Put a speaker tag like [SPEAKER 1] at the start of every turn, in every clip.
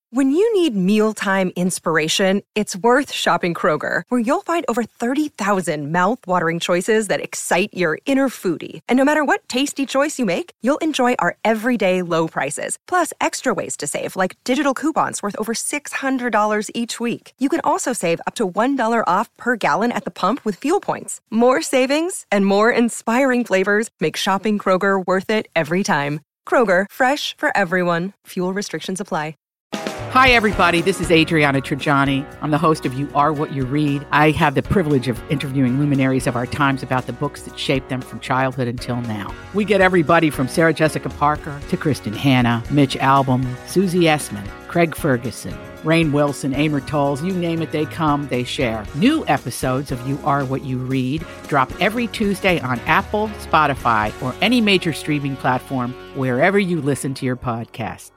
[SPEAKER 1] When you need mealtime inspiration, it's worth shopping Kroger, where you'll find over 30,000 mouth-watering choices that excite your inner foodie. And no matter what tasty choice you make, you'll enjoy our everyday low prices, plus extra ways to save, like digital coupons worth over $600 each week. You can also save up to $1 off per gallon at the pump with fuel points. More savings and more inspiring flavors make shopping Kroger worth it every time. Kroger, fresh for everyone. Fuel restrictions apply.
[SPEAKER 2] Hi, everybody. This is Adriana Trajani. I'm the host of You Are What You Read. I have the privilege of interviewing luminaries of our times about the books that shaped them from childhood until now. We get everybody from Sarah Jessica Parker to Kristen Hanna, Mitch Albom, Susie Essman, Craig Ferguson, Rainn Wilson, Amor Tolls, you name it, they come, they share. New episodes of You Are What You Read drop every Tuesday on Apple, Spotify, or any major streaming platform wherever you listen to your podcasts.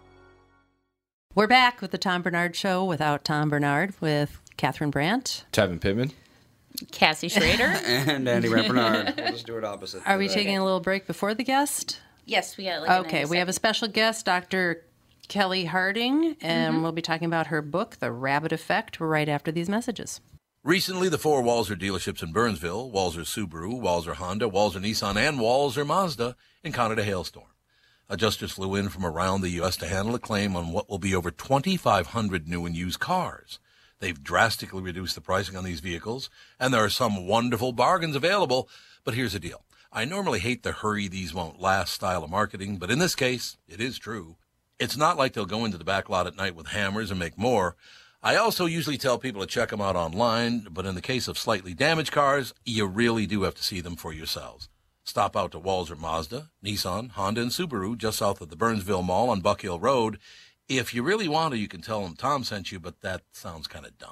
[SPEAKER 3] We're back with the Tom Bernard Show without Tom Bernard, with Catherine Brandt,
[SPEAKER 4] Tevin Pittman,
[SPEAKER 5] Cassie Schrader,
[SPEAKER 6] and Andy Bernard. We'll just do it opposite.
[SPEAKER 3] Are we taking a little break before the guest?
[SPEAKER 5] Yes, we got
[SPEAKER 3] Okay, we have a special guest, Dr. Kelly Harding, and we'll be talking about her book, The Rabbit Effect, right after these messages.
[SPEAKER 7] Recently, the 4 Walser dealerships in Burnsville, Walser Subaru, Walser Honda, Walser Nissan, and Walser Mazda, encountered a hailstorm. Adjusters flew in from around the U.S. to handle a claim on what will be over 2,500 new and used cars. They've drastically reduced the pricing on these vehicles, and there are some wonderful bargains available. But here's the deal. I normally hate the hurry these won't last style of marketing, but in this case, it is true. It's not like they'll go into the back lot at night with hammers and make more. I also usually tell people to check them out online, but in the case of slightly damaged cars, you really do have to see them for yourselves. Stop out to Walser Mazda, Nissan, Honda, and Subaru just south of the Burnsville Mall on Buck Hill Road. If you really want to, you can tell them Tom sent you, but that sounds kind of dumb.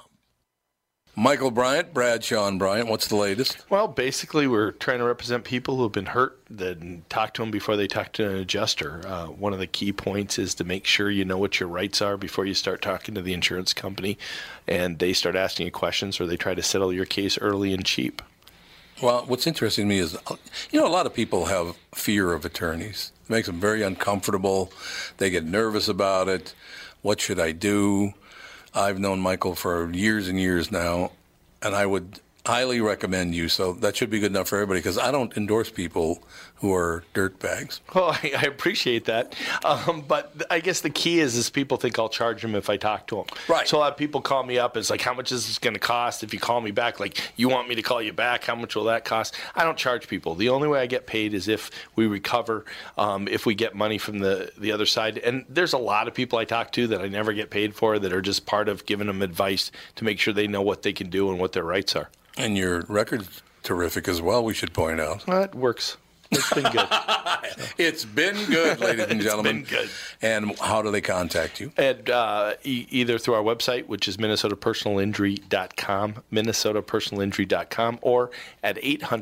[SPEAKER 7] Michael Bryant, Bradshaw and Bryant, what's the latest?
[SPEAKER 8] Well, basically, we're trying to represent people who have been hurt, then talk to them before they talk to an adjuster. One of the key points is to make sure you know what your rights are before you start talking to the insurance company, and they start asking you questions or they try to settle your case early and cheap.
[SPEAKER 7] Well, what's interesting to me is, a lot of people have fear of attorneys. It makes them very uncomfortable. They get nervous about it. What should I do? I've known Michael for years and years now, and I would highly recommend you. So that should be good enough for everybody, because I don't endorse people who are dirtbags.
[SPEAKER 8] Well, I appreciate that. But I guess the key is people think I'll charge them if I talk to them.
[SPEAKER 7] Right.
[SPEAKER 8] So a lot of people call me up. It's like, how much is this going to cost if you call me back? Like, you want me to call you back? How much will that cost? I don't charge people. The only way I get paid is if we recover, if we get money from the other side. And there's a lot of people I talk to that I never get paid for that are just part of giving them advice to make sure they know what they can do and what their rights are.
[SPEAKER 7] And your record's terrific as well, we should point out.
[SPEAKER 8] Well, it works. It's been good.
[SPEAKER 7] It's been good, ladies and gentlemen.
[SPEAKER 8] It's been good.
[SPEAKER 7] And how do they contact you?
[SPEAKER 8] And either through our website, which is minnesotapersonalinjury.com, minnesotapersonalinjury.com, or at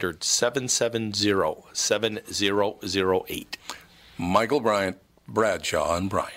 [SPEAKER 8] 800-770-7008.
[SPEAKER 7] Michael Bryant, Bradshaw and Bryant.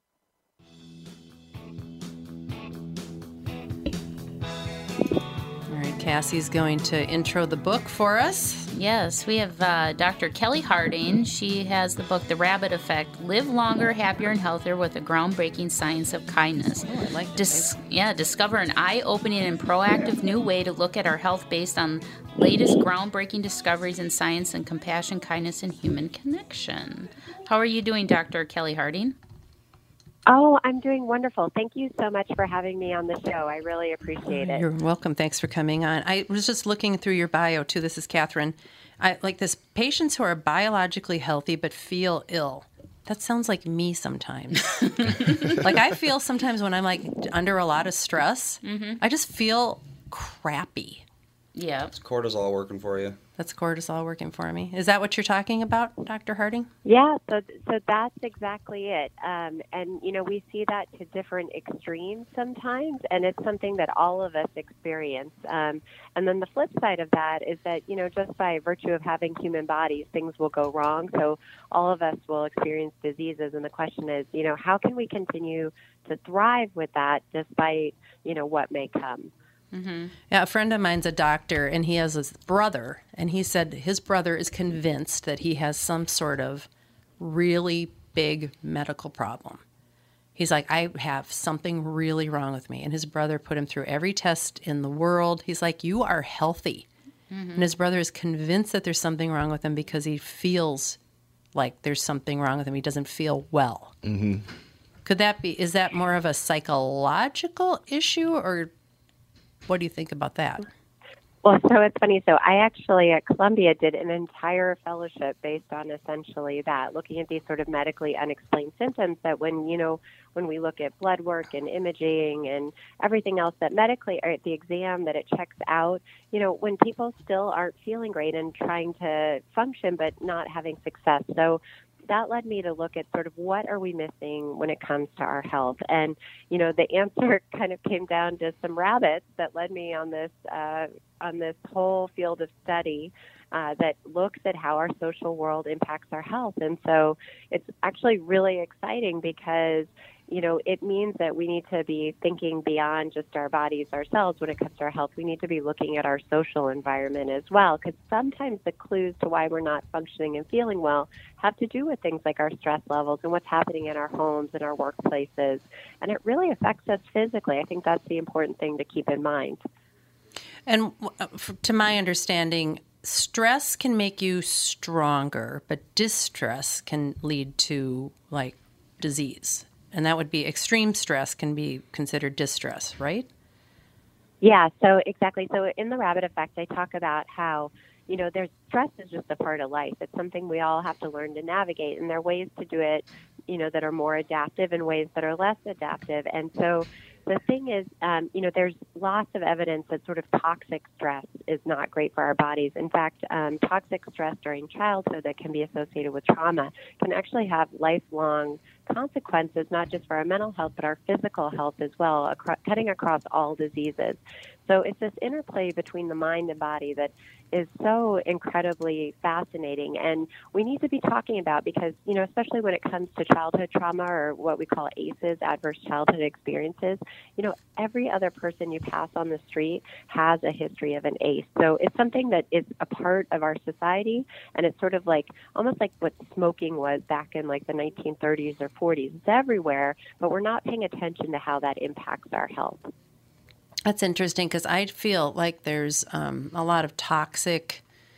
[SPEAKER 3] All right, Cassie's going to intro the book for us.
[SPEAKER 5] Yes, we have Dr. Kelly Harding. She has the book, The Rabbit Effect, Live Longer, Happier, and Healthier with the Groundbreaking Science of Kindness.
[SPEAKER 3] Oh, I like that.
[SPEAKER 5] Discover an eye-opening and proactive new way to look at our health based on latest groundbreaking discoveries in science and compassion, kindness, and human connection. How are you doing, Dr. Kelly Harding?
[SPEAKER 9] Oh, I'm doing wonderful. Thank you so much for having me on the show. I really appreciate it.
[SPEAKER 3] You're welcome. Thanks for coming on. I was just looking through your bio, too. This is Catherine. I like this: patients who are biologically healthy but feel ill. That sounds like me sometimes. Like, I feel sometimes when I'm, like, under a lot of stress, I just feel crappy.
[SPEAKER 5] Yeah.
[SPEAKER 6] It's cortisol working for you.
[SPEAKER 3] That's cortisol working for me. Is that what you're talking about, Dr. Harding?
[SPEAKER 9] Yeah, so that's exactly it. And, we see that to different extremes sometimes, and it's something that all of us experience. And then the flip side of that is that, just by virtue of having human bodies, things will go wrong. So all of us will experience diseases, and the question is, how can we continue to thrive with that despite, what may come?
[SPEAKER 3] Mm-hmm. Yeah, a friend of mine's a doctor, and he has his brother, and he said his brother is convinced that he has some sort of really big medical problem. He's like, I have something really wrong with me. And his brother put him through every test in the world. He's like, you are healthy. And his brother is convinced that there's something wrong with him because he feels like there's something wrong with him. He doesn't feel well. Could that be, is that more of a psychological issue, or what do you think about that?
[SPEAKER 9] Well, so it's funny. So I actually at Columbia did an entire fellowship based on essentially that, looking at these sort of medically unexplained symptoms that when we look at blood work and imaging and everything else that medically, or at the exam that it checks out, when people still aren't feeling great and trying to function but not having success. So that led me to look at sort of what are we missing when it comes to our health. And, the answer kind of came down to some rabbits that led me on this whole field of study that looks at how our social world impacts our health. And so it's actually really exciting because it means that we need to be thinking beyond just our bodies ourselves when it comes to our health. We need to be looking at our social environment as well, because sometimes the clues to why we're not functioning and feeling well have to do with things like our stress levels and what's happening in our homes and our workplaces. And it really affects us physically. I think that's the important thing to keep in mind.
[SPEAKER 3] And to my understanding, stress can make you stronger, but distress can lead to like disease. And that would be extreme stress can be considered distress, right?
[SPEAKER 9] Yeah, so exactly. So in the rabbit effect, I talk about how, there's stress is just a part of life. It's something we all have to learn to navigate. And there are ways to do it, that are more adaptive and ways that are less adaptive. And so the thing is, there's lots of evidence that sort of toxic stress is not great for our bodies. In fact, toxic stress during childhood that can be associated with trauma can actually have lifelong consequences, not just for our mental health, but our physical health as well, cutting across all diseases. So it's this interplay between the mind and body that is so incredibly fascinating, and we need to be talking about because, especially when it comes to childhood trauma or what we call ACEs, adverse childhood experiences, every other person you pass on the street has a history of an ACE. So it's something that is a part of our society, and it's sort of like almost like what smoking was back in like the 1930s or 40s. It's everywhere, but we're not paying attention to how that impacts our health.
[SPEAKER 3] That's interesting because I feel like there's a lot of toxic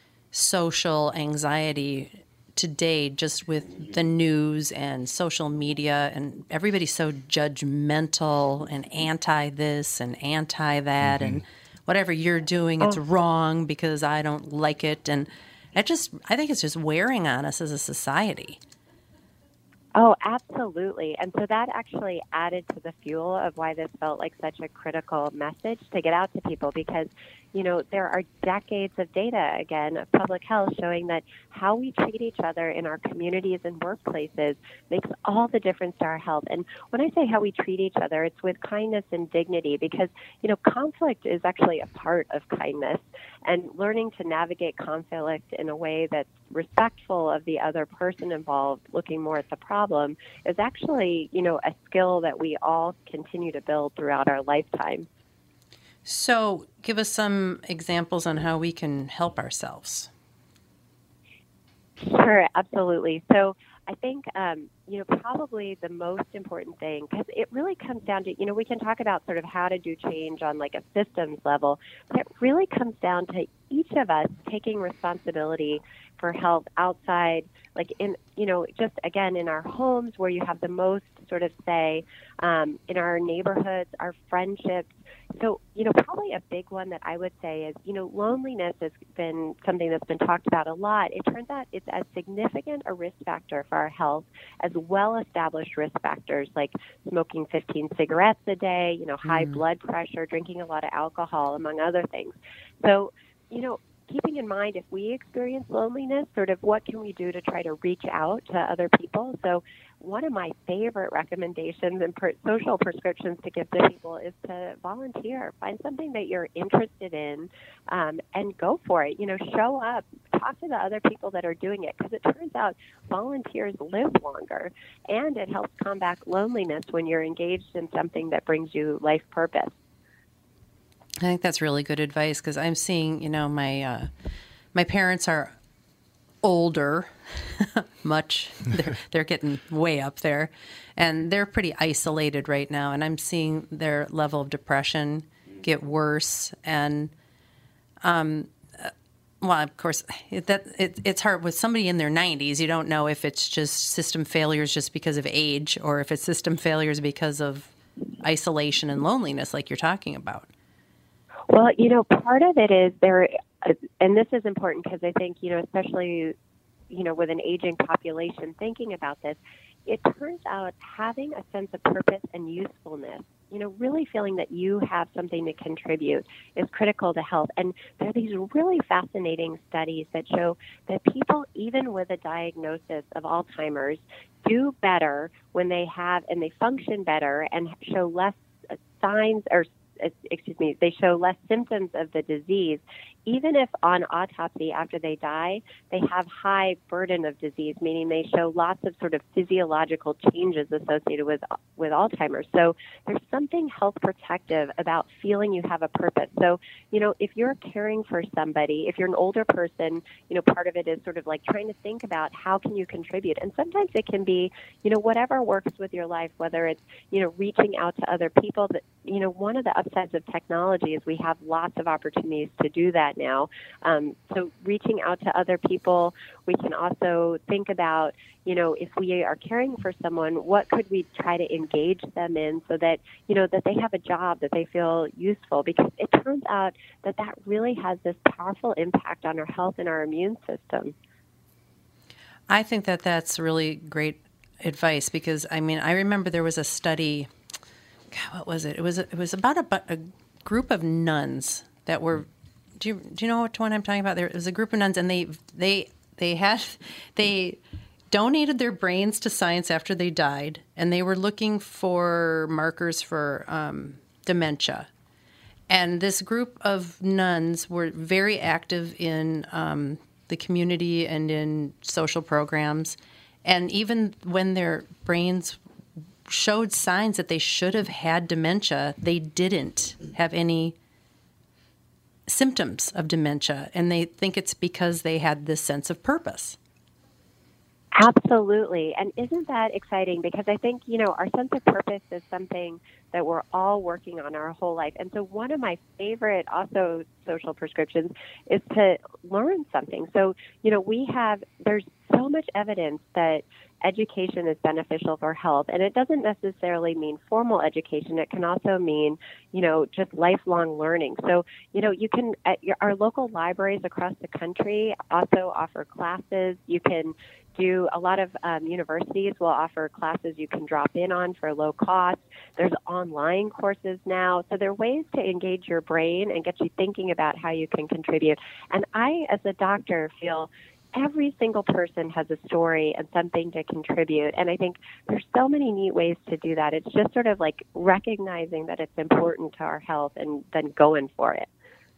[SPEAKER 3] social anxiety today just with the news and social media, and everybody's so judgmental and anti this and anti that, and whatever you're doing, it's wrong because I don't like it. And I think it's just wearing on us as a society.
[SPEAKER 9] Oh, absolutely. And so that actually added to the fuel of why this felt like such a critical message to get out to people because, there are decades of data, again, of public health showing that how we treat each other in our communities and workplaces makes all the difference to our health. And when I say how we treat each other, it's with kindness and dignity because, conflict is actually a part of kindness. And learning to navigate conflict in a way that's respectful of the other person involved, looking more at the problem, is actually, a skill that we all continue to build throughout our lifetime.
[SPEAKER 3] So give us some examples on how we can help ourselves.
[SPEAKER 9] Sure, absolutely. So I think, probably the most important thing, because it really comes down to, we can talk about sort of how to do change on like a systems level, but it really comes down to each of us taking responsibility for health outside, like in, just again, in our homes where you have the most sort of say, in our neighborhoods, our friendships. So, probably a big one that I would say is, loneliness has been something that's been talked about a lot. It turns out it's as significant a risk factor for our health as well-established risk factors like smoking 15 cigarettes a day, high blood pressure, drinking a lot of alcohol, among other things. So, keeping in mind if we experience loneliness, sort of what can we do to try to reach out to other people? So one of my favorite recommendations and social prescriptions to give to people is to volunteer. Find something that you're interested in and go for it. Show up, talk to the other people that are doing it because it turns out volunteers live longer and it helps combat loneliness when you're engaged in something that brings you life purpose.
[SPEAKER 3] I think that's really good advice because I'm seeing, my parents are older, they're getting way up there, and they're pretty isolated right now. And I'm seeing their level of depression get worse. And, well, of course, it's hard with somebody in their 90s. You don't know if it's just system failures just because of age, or if it's system failures because of isolation and loneliness, like you're talking about.
[SPEAKER 9] Well, part of it is there, and this is important because I think, especially, with an aging population thinking about this, it turns out having a sense of purpose and usefulness, really feeling that you have something to contribute is critical to health. And there are these really fascinating studies that show that people, even with a diagnosis of Alzheimer's, do better when they have, and they function better and show less signs they show less symptoms of the disease, even if on autopsy after they die, they have high burden of disease, meaning they show lots of sort of physiological changes associated with Alzheimer's. So there's something health protective about feeling you have a purpose. So, if you're caring for somebody, if you're an older person, part of it is sort of like trying to think about how can you contribute. And sometimes it can be, whatever works with your life, whether it's, reaching out to other people. That, one of the upsides of technology is we have lots of opportunities to do that now. So reaching out to other people, we can also think about, if we are caring for someone, what could we try to engage them in so that, that they have a job, that they feel useful, because it turns out that really has this powerful impact on our health and our immune system.
[SPEAKER 3] I think that that's really great advice because, I remember there was a study, what was it? It was about a group of nuns that were, do you know which one I'm talking about? There was a group of nuns, and they donated their brains to science after they died, and they were looking for markers for dementia. And this group of nuns were very active in the community and in social programs. And even when their brains showed signs that they should have had dementia, they didn't have any symptoms of dementia. And they think it's because they had this sense of purpose.
[SPEAKER 9] Absolutely. And isn't that exciting? Because I think, our sense of purpose is something that we're all working on our whole life. And so one of my favorite also social prescriptions is to learn something. So, there's so much evidence that education is beneficial for health. And it doesn't necessarily mean formal education. It can also mean, just lifelong learning. So, you can, our local libraries across the country also offer classes. You can do a lot of universities will offer classes you can drop in on for low cost. There's online courses now. So there are ways to engage your brain and get you thinking about how you can contribute. And I, as a doctor, feel every single person has a story and something to contribute. And I think there's so many neat ways to do that. It's just sort of like recognizing that it's important to our health and then going for it.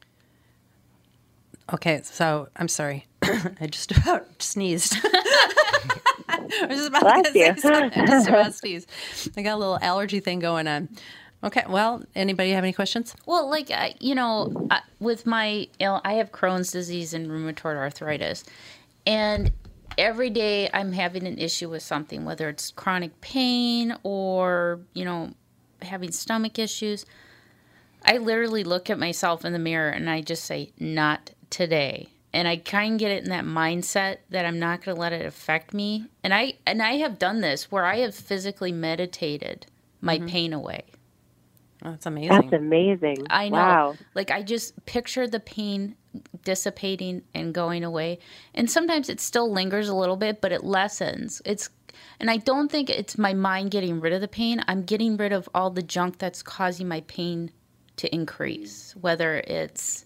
[SPEAKER 3] Okay, so I'm sorry. I just about sneezed. I was just about to say something. I just about sneezed. I got a little allergy thing going on. Okay, well, anybody have any questions?
[SPEAKER 5] Well, with my, I have Crohn's disease and rheumatoid arthritis. And every day I'm having an issue with something, whether it's chronic pain or, having stomach issues. I literally look at myself in the mirror and I just say, not today. And I kind of get it in that mindset that I'm not going to let it affect me. And I have done this where I have physically meditated my pain away.
[SPEAKER 3] Oh, that's amazing.
[SPEAKER 9] That's amazing.
[SPEAKER 5] I know.
[SPEAKER 9] Wow.
[SPEAKER 5] Like, I just picture the pain dissipating and going away. And sometimes it still lingers a little bit, but it lessens. And I don't think it's my mind getting rid of the pain. I'm getting rid of all the junk that's causing my pain to increase, whether it's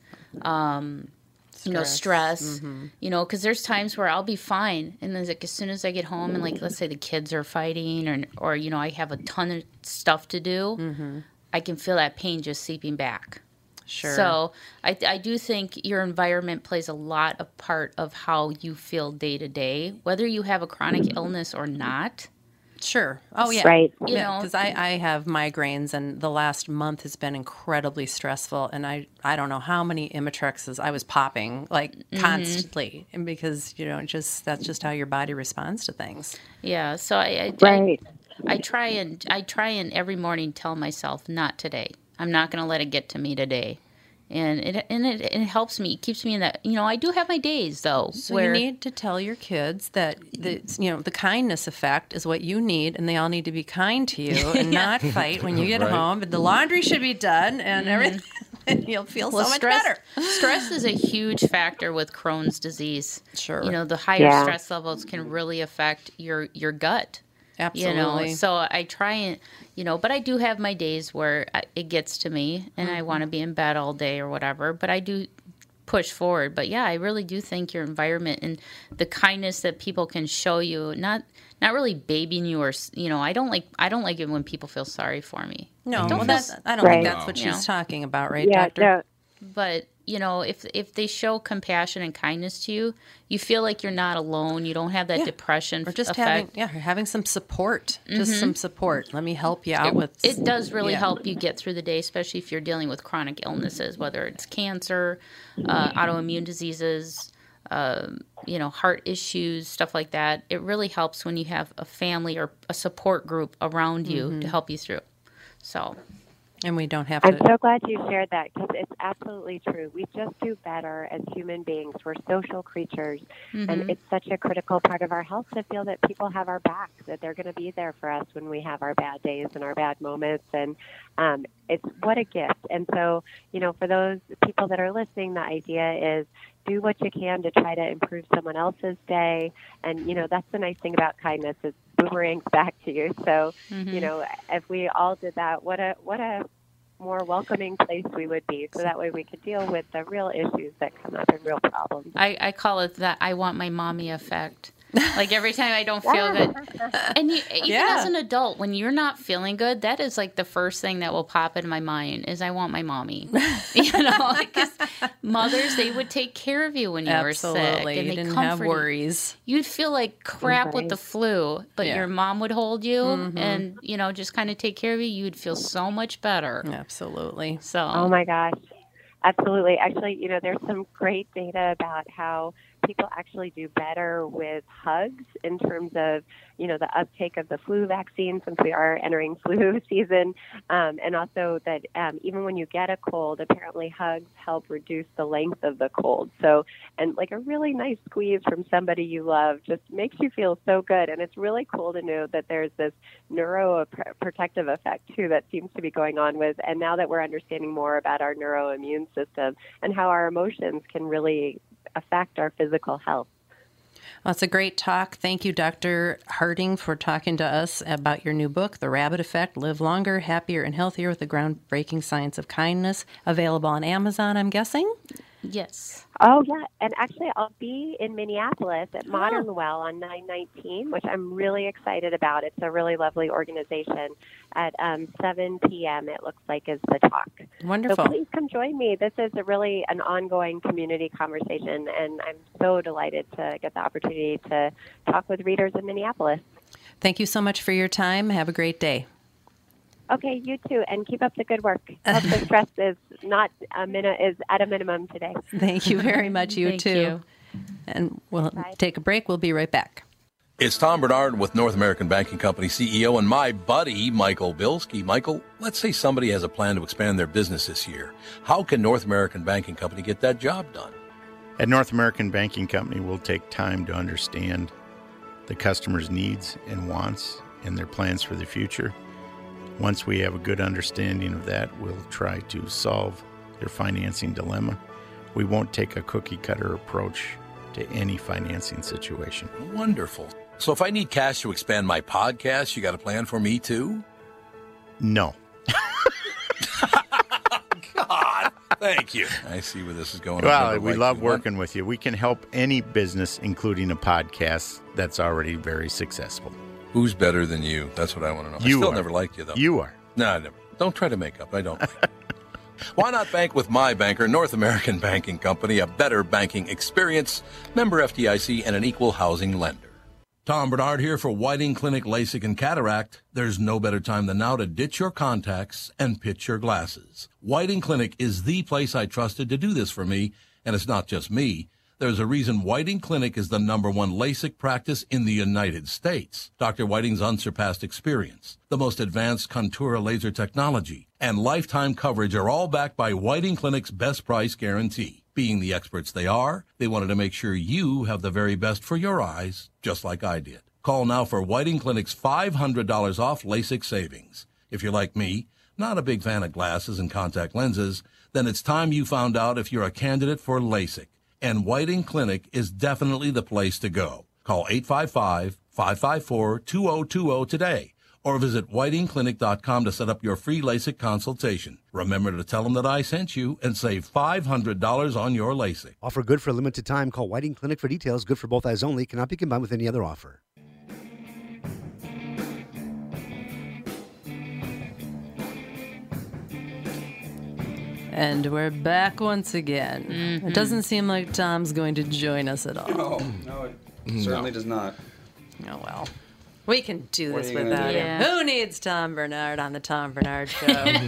[SPEAKER 5] stress, because there's times where I'll be fine. And then as soon as I get home and let's say the kids are fighting or I have a ton of stuff to do, I can feel that pain just seeping back.
[SPEAKER 3] Sure.
[SPEAKER 5] So I do think your environment plays a lot of part of how you feel day to day, whether you have a chronic illness or not.
[SPEAKER 3] Sure. Oh, yeah.
[SPEAKER 9] Right.
[SPEAKER 5] You
[SPEAKER 3] Yeah,
[SPEAKER 5] know,
[SPEAKER 3] because I have migraines, and the last month has been incredibly stressful, and I don't know how many Imitrexes I was popping, like, constantly, and because, that's just how your body responds to things.
[SPEAKER 5] yeah. So I try and every morning tell myself, not today. I'm not going to let it get to me today. And it helps me, keeps me in that, I do have my days though.
[SPEAKER 3] So you need to tell your kids that the kindness effect is what you need, and they all need to be kind to you and not fight when you get home. But the laundry should be done and everything. And you'll feel so much better.
[SPEAKER 5] Stress is a huge factor with Crohn's disease.
[SPEAKER 3] Sure.
[SPEAKER 5] The higher stress levels can really affect your gut.
[SPEAKER 3] Absolutely.
[SPEAKER 5] So I try and, but I do have my days where it gets to me and I want to be in bed all day or whatever, but I do push forward. But yeah, I really do think your environment and the kindness that people can show you, not really babying you or, I don't like it when people feel sorry for me.
[SPEAKER 3] No,
[SPEAKER 5] I don't
[SPEAKER 3] think that's what she's talking about, right, Doctor?
[SPEAKER 9] No.
[SPEAKER 5] But, if they show compassion and kindness to you, you feel like you're not alone. You don't have that depression
[SPEAKER 3] or just
[SPEAKER 5] effect.
[SPEAKER 3] having some support. Just some support. Let me help you out with.
[SPEAKER 5] It does really help you get through the day, especially if you're dealing with chronic illnesses, whether it's cancer, autoimmune diseases, heart issues, stuff like that. It really helps when you have a family or a support group around you to help you through. So.
[SPEAKER 3] And we don't have to.
[SPEAKER 9] I'm so glad you shared that, because it's absolutely true. We just do better as human beings. We're social creatures, and it's such a critical part of our health to feel that people have our back, that they're going to be there for us when we have our bad days and our bad moments. And it's what a gift. And so, for those people that are listening, the idea is do what you can to try to improve someone else's day. And, that's the nice thing about kindness is boomerangs back to you. So, if we all did that, what a more welcoming place we would be. So that way we could deal with the real issues that come up and real problems.
[SPEAKER 5] I call it that I want my mommy effect. Like every time I don't feel good. And even as an adult, when you're not feeling good, that is like the first thing that will pop in my mind is I want my mommy. Because mothers, they would take care of you when you were sick. And
[SPEAKER 3] you didn't have worries.
[SPEAKER 5] You'd feel like crap with the flu, but your mom would hold you and, just kind of take care of you. You would feel so much better.
[SPEAKER 3] Absolutely.
[SPEAKER 5] So.
[SPEAKER 9] Oh, my gosh. Absolutely. Actually, there's some great data about how people actually do better with hugs in terms of, the uptake of the flu vaccine, since we are entering flu season. And also that even when you get a cold, apparently hugs help reduce the length of the cold. So, and like a really nice squeeze from somebody you love just makes you feel so good. And it's really cool to know that there's this neuroprotective effect too that seems to be going on with. And now that we're understanding more about our neuroimmune system and how our emotions can really affect our physical health.
[SPEAKER 3] Well, it's a great talk. Thank you, Dr. Harding, for talking to us about your new book, The Rabbit Effect, Live Longer, Happier, and Healthier with the Groundbreaking Science of Kindness, available on Amazon, I'm guessing?
[SPEAKER 5] Yes.
[SPEAKER 9] Oh, yeah. And actually, I'll be in Minneapolis at Modern Well on 9/19, which I'm really excited about. It's a really lovely organization. At 7 p.m., it looks like, is the talk.
[SPEAKER 3] Wonderful.
[SPEAKER 9] So please come join me. This is really an ongoing community conversation, and I'm so delighted to get the opportunity to talk with readers in Minneapolis.
[SPEAKER 3] Thank you so much for your time. Have a great day.
[SPEAKER 9] Okay, you too, and keep up the good work. Hope the stress is is at a minimum today.
[SPEAKER 3] Thank you very much. You
[SPEAKER 5] Thank
[SPEAKER 3] too.
[SPEAKER 5] you.
[SPEAKER 3] And we'll take a break. We'll be right back.
[SPEAKER 7] It's Tom Bernard with North American Banking Company CEO and my buddy, Michael Bilski. Michael, let's say somebody has a plan to expand their business this year. How can North American Banking Company get that job done?
[SPEAKER 4] At North American Banking Company, we'll take time to understand the customer's needs and wants and their plans for the future. Once we have a good understanding of that, we'll try to solve their financing dilemma. We won't take a cookie-cutter approach to any financing situation.
[SPEAKER 7] Wonderful. So if I need cash to expand my podcast, you got a plan for me too?
[SPEAKER 4] No.
[SPEAKER 7] God, thank you. I see where this is going.
[SPEAKER 4] Well, we love working with you. We can help any business, including a podcast that's already very successful.
[SPEAKER 7] Who's better than you? That's what I want to know.
[SPEAKER 4] You
[SPEAKER 7] I still
[SPEAKER 4] are.
[SPEAKER 7] never liked you, though.
[SPEAKER 4] You are.
[SPEAKER 7] No, I never. Don't try to make up. I don't like you. Why not bank with my banker, North American Banking Company, a better banking experience, member FDIC, and an equal housing lender? Tom Bernard here for Whiting Clinic LASIK and Cataract. There's no better time than now to ditch your contacts and pitch your glasses. Whiting Clinic is the place I trusted to do this for me, and it's not just me. There's a reason Whiting Clinic is the #1 LASIK practice in the United States. Dr. Whiting's unsurpassed experience, the most advanced Contura laser technology, and lifetime coverage are all backed by Whiting Clinic's best price guarantee. Being the experts they are, they wanted to make sure you have the very best for your eyes, just like I did. Call now for Whiting Clinic's $500 off LASIK savings. If you're like me, not a big fan of glasses and contact lenses, then it's time you found out if you're a candidate for LASIK. And Whiting Clinic is definitely the place to go. Call 855-554-2020 today or visit whitingclinic.com to set up your free LASIK consultation. Remember to tell them that I sent you and save $500 on your LASIK.
[SPEAKER 10] Offer good for a limited time. Call Whiting Clinic for details. Good for both eyes only. Cannot be combined with any other offer.
[SPEAKER 3] And we're back once again.
[SPEAKER 5] Mm-hmm.
[SPEAKER 3] It doesn't seem like Tom's going to join us at all.
[SPEAKER 6] No, it certainly does not.
[SPEAKER 3] Oh, well. We can do
[SPEAKER 6] What
[SPEAKER 3] this
[SPEAKER 6] are you gonna
[SPEAKER 3] without
[SPEAKER 6] do?
[SPEAKER 3] him.
[SPEAKER 5] Yeah.
[SPEAKER 3] Who needs Tom Bernard on the Tom Bernard Show?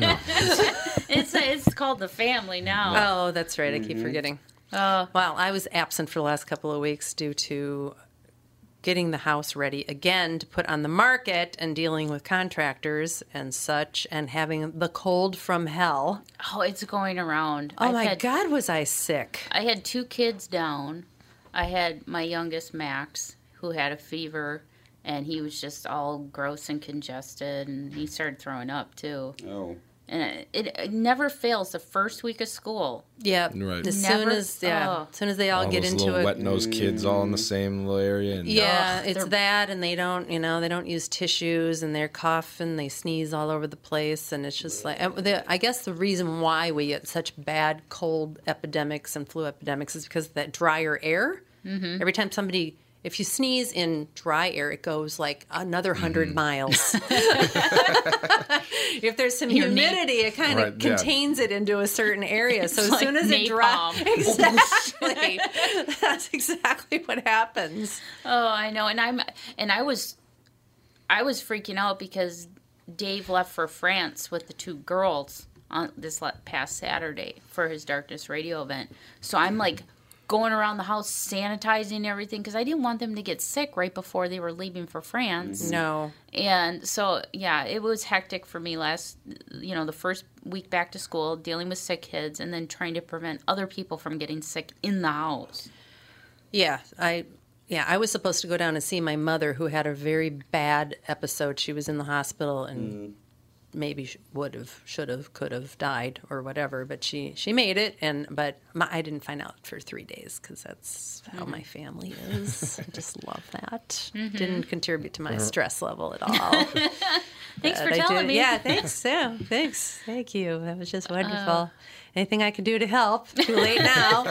[SPEAKER 5] It's called The Family now.
[SPEAKER 3] Oh, that's right. I keep forgetting.
[SPEAKER 5] Oh,
[SPEAKER 3] Well, I was absent for the last couple of weeks due to getting the house ready again to put on the market and dealing with contractors and such and having the cold from hell.
[SPEAKER 5] oh, it's going around.
[SPEAKER 3] Oh,
[SPEAKER 5] I've
[SPEAKER 3] my
[SPEAKER 5] had-
[SPEAKER 3] God, was I sick.
[SPEAKER 5] I had 2 kids down. I had my youngest, Max, who had a fever, and he was just all gross and congested, and he started throwing up, too.
[SPEAKER 6] Oh.
[SPEAKER 5] And it never fails the first week of school.
[SPEAKER 3] Yeah.
[SPEAKER 11] Right.
[SPEAKER 3] As
[SPEAKER 5] Never-
[SPEAKER 3] soon as they all get
[SPEAKER 11] those
[SPEAKER 3] into
[SPEAKER 11] little
[SPEAKER 3] it.
[SPEAKER 11] wet-nosed kids all in the same little area. And
[SPEAKER 3] Yeah,
[SPEAKER 5] Ugh,
[SPEAKER 3] it's
[SPEAKER 5] they're-
[SPEAKER 3] that, and they don't use tissues, and they're coughing, they sneeze all over the place, and it's just like, I guess the reason why we get such bad cold epidemics and flu epidemics is because of that drier air. Mm-hmm. Every time if you sneeze in dry air, it goes like another 100 miles. If there's some humidity, it kind of
[SPEAKER 11] Right, yeah.
[SPEAKER 3] contains it into a certain area. So as
[SPEAKER 5] like
[SPEAKER 3] soon as it dries,
[SPEAKER 5] napalm.
[SPEAKER 3] exactly, that's exactly what happens.
[SPEAKER 5] Oh, I know, and I was freaking out because Dave left for France with the 2 girls on this past Saturday for his Darkness Radio event. So I'm like going around the house sanitizing everything because I didn't want them to get sick right before they were leaving for France.
[SPEAKER 3] No.
[SPEAKER 5] And so, yeah, it was hectic for me the first week back to school, dealing with sick kids, and then trying to prevent other people from getting sick in the house.
[SPEAKER 3] Yeah, I was supposed to go down and see my mother, who had a very bad episode. She was in the hospital and maybe would have, should have, could have died or whatever. But she made it, I didn't find out for 3 days because that's how my family is. I just love that. Didn't contribute to my stress level at all.
[SPEAKER 5] Thanks for
[SPEAKER 3] But I
[SPEAKER 5] telling
[SPEAKER 3] did-
[SPEAKER 5] me.
[SPEAKER 3] Yeah, thanks. Yeah, thanks. Thank you. That was just wonderful. Anything I could do to help? Too late now.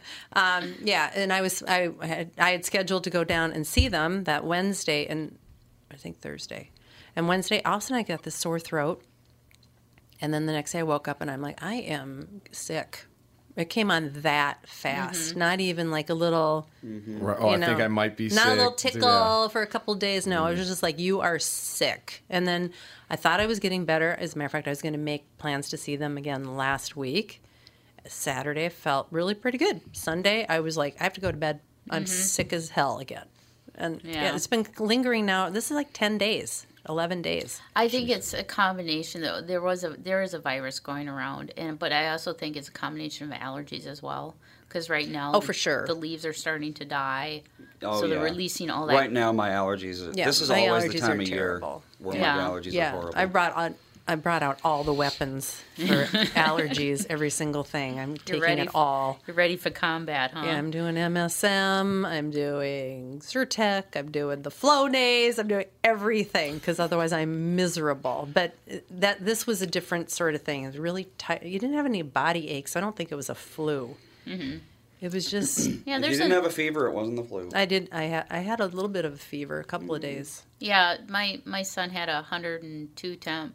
[SPEAKER 3] And I had scheduled to go down and see them that Wednesday and I think Thursday. And Wednesday, all of a sudden I got this sore throat. And then the next day I woke up and I'm like, I am sick. It came on that fast. Not even like a little,
[SPEAKER 11] Right. Oh, I think I might be
[SPEAKER 3] not
[SPEAKER 11] sick.
[SPEAKER 3] a little tickle for a couple days. No, it was just like, you are sick. And then I thought I was getting better. As a matter of fact, I was going to make plans to see them again last week. Saturday, I felt really pretty good. Sunday, I was like, I have to go to bed. I'm sick as hell again. And yeah, it's been lingering now. This is like 10 days. 11 days.
[SPEAKER 5] I think it's a combination, though. There is a virus going around, but I also think it's a combination of allergies as well. Because right now,
[SPEAKER 3] for sure,
[SPEAKER 5] the leaves are starting to die,
[SPEAKER 6] so
[SPEAKER 5] they're releasing all that.
[SPEAKER 6] Right now, my allergies. This is always the time of year where my allergies are horrible.
[SPEAKER 3] I brought out all the weapons for allergies, every single thing. I'm taking it all.
[SPEAKER 5] You're ready for combat, huh?
[SPEAKER 3] Yeah, I'm doing MSM, I'm doing Zyrtec, I'm doing the Flonase, I'm doing everything because otherwise I'm miserable. But this was a different sort of thing. It was really tight. You didn't have any body aches. I don't think it was a flu. Mm-hmm. It was just.
[SPEAKER 5] Yeah,
[SPEAKER 6] if you didn't have a fever, it wasn't the flu.
[SPEAKER 3] I did. I had a little bit of a fever, a couple of days.
[SPEAKER 5] Yeah, my son had 102 temp.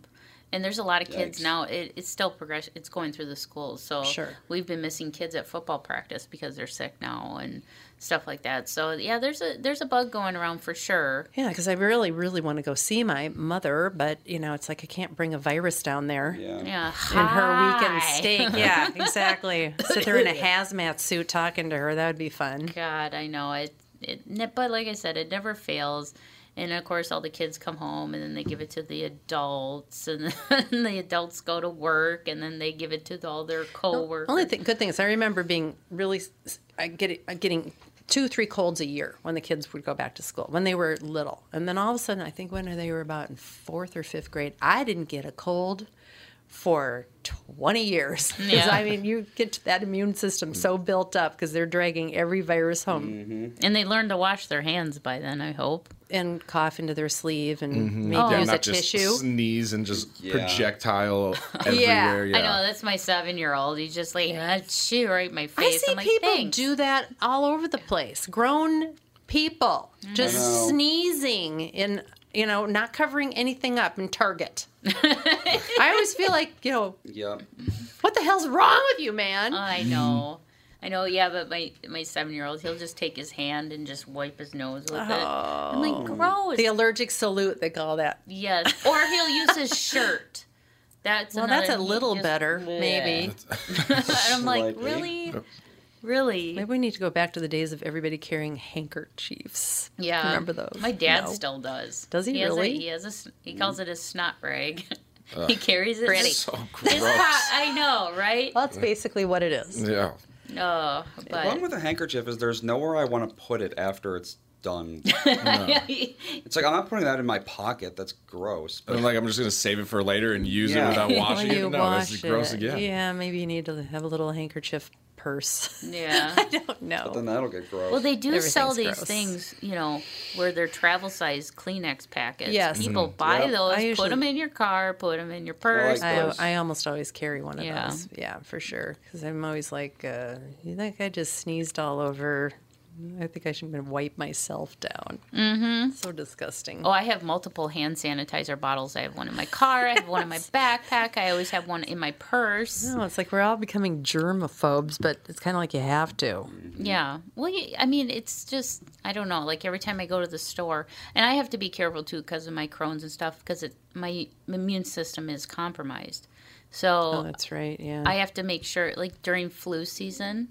[SPEAKER 5] And there's a lot of kids now. It's still progression. It's going through the schools. So we've been missing kids at football practice because they're sick now and stuff like that. So yeah, there's a bug going around for sure.
[SPEAKER 3] Yeah, because I really, really want to go see my mother, but it's like I can't bring a virus down there.
[SPEAKER 5] Yeah.
[SPEAKER 3] In her weekend steak. Yeah, exactly. Sit there in a hazmat suit talking to her. That would be fun.
[SPEAKER 5] God, I know it. But like I said, it never fails. And, of course, all the kids come home, and then they give it to the adults, and then the adults go to work, and then they give it to all their co-workers.
[SPEAKER 3] Only good thing is I remember being really getting 2-3 colds a year when the kids would go back to school, when they were little. And then all of a sudden, I think when they were about in 4th or 5th grade, I didn't get a cold for 20 years. Because, I mean, you get that immune system so built up because they're dragging every virus home.
[SPEAKER 5] Mm-hmm. And they learn to wash their hands by then, I hope.
[SPEAKER 3] And cough into their sleeve and maybe use a tissue.
[SPEAKER 11] Sneeze and just projectile everywhere.
[SPEAKER 5] I know, that's my 7-year-old. He's just like, achoo, right in my face.
[SPEAKER 3] I see people do that all over the place. Grown people just sneezing in, not covering anything up in Target. I always feel like, what the hell's wrong with you, man?
[SPEAKER 5] I know. Yeah, but my 7-year-old, he'll just take his hand and just wipe his nose with it. I'm like, gross.
[SPEAKER 3] The allergic salute, they call that.
[SPEAKER 5] Yes, or he'll use his shirt. That's
[SPEAKER 3] a little better, maybe.
[SPEAKER 5] And I'm like, really? Really?
[SPEAKER 3] Maybe we need to go back to the days of everybody carrying handkerchiefs.
[SPEAKER 5] Yeah.
[SPEAKER 3] Remember those?
[SPEAKER 5] My dad still does.
[SPEAKER 3] Does he really?
[SPEAKER 5] He calls it a snot rag. He carries it.
[SPEAKER 3] Pretty.
[SPEAKER 11] So gross.
[SPEAKER 5] I know, right?
[SPEAKER 3] Well, that's basically what it is.
[SPEAKER 11] Yeah.
[SPEAKER 5] No, but
[SPEAKER 6] the problem with a handkerchief is there's nowhere I want to put it after it's done. It's like I'm not putting that in my pocket. That's gross.
[SPEAKER 11] But I'm just gonna save it for later and use it without washing it. No, this is gross again.
[SPEAKER 3] Yeah, maybe you need to have a little handkerchief purse.
[SPEAKER 5] Yeah.
[SPEAKER 3] I don't know.
[SPEAKER 6] But then that'll get gross.
[SPEAKER 5] Well, they do sell these things, where they're travel size Kleenex packets.
[SPEAKER 3] Yes.
[SPEAKER 5] People buy those, put them in your car, put them in your purse.
[SPEAKER 3] I almost always carry one of those. Yeah, for sure. Because I'm always like, you think I just sneezed all over? I think I should wipe myself down.
[SPEAKER 5] Mm-hmm.
[SPEAKER 3] So disgusting.
[SPEAKER 5] Oh, I have multiple hand sanitizer bottles. I have one in my car. I have one in my backpack. I always have one in my purse.
[SPEAKER 3] No, it's like we're all becoming germaphobes, but it's kind of like you have to.
[SPEAKER 5] Yeah. Well, I mean, it's just, I don't know. Like every time I go to the store, and I have to be careful too because of my Crohn's and stuff because my immune system is compromised. So
[SPEAKER 3] that's right. Yeah.
[SPEAKER 5] I have to make sure, like during flu season,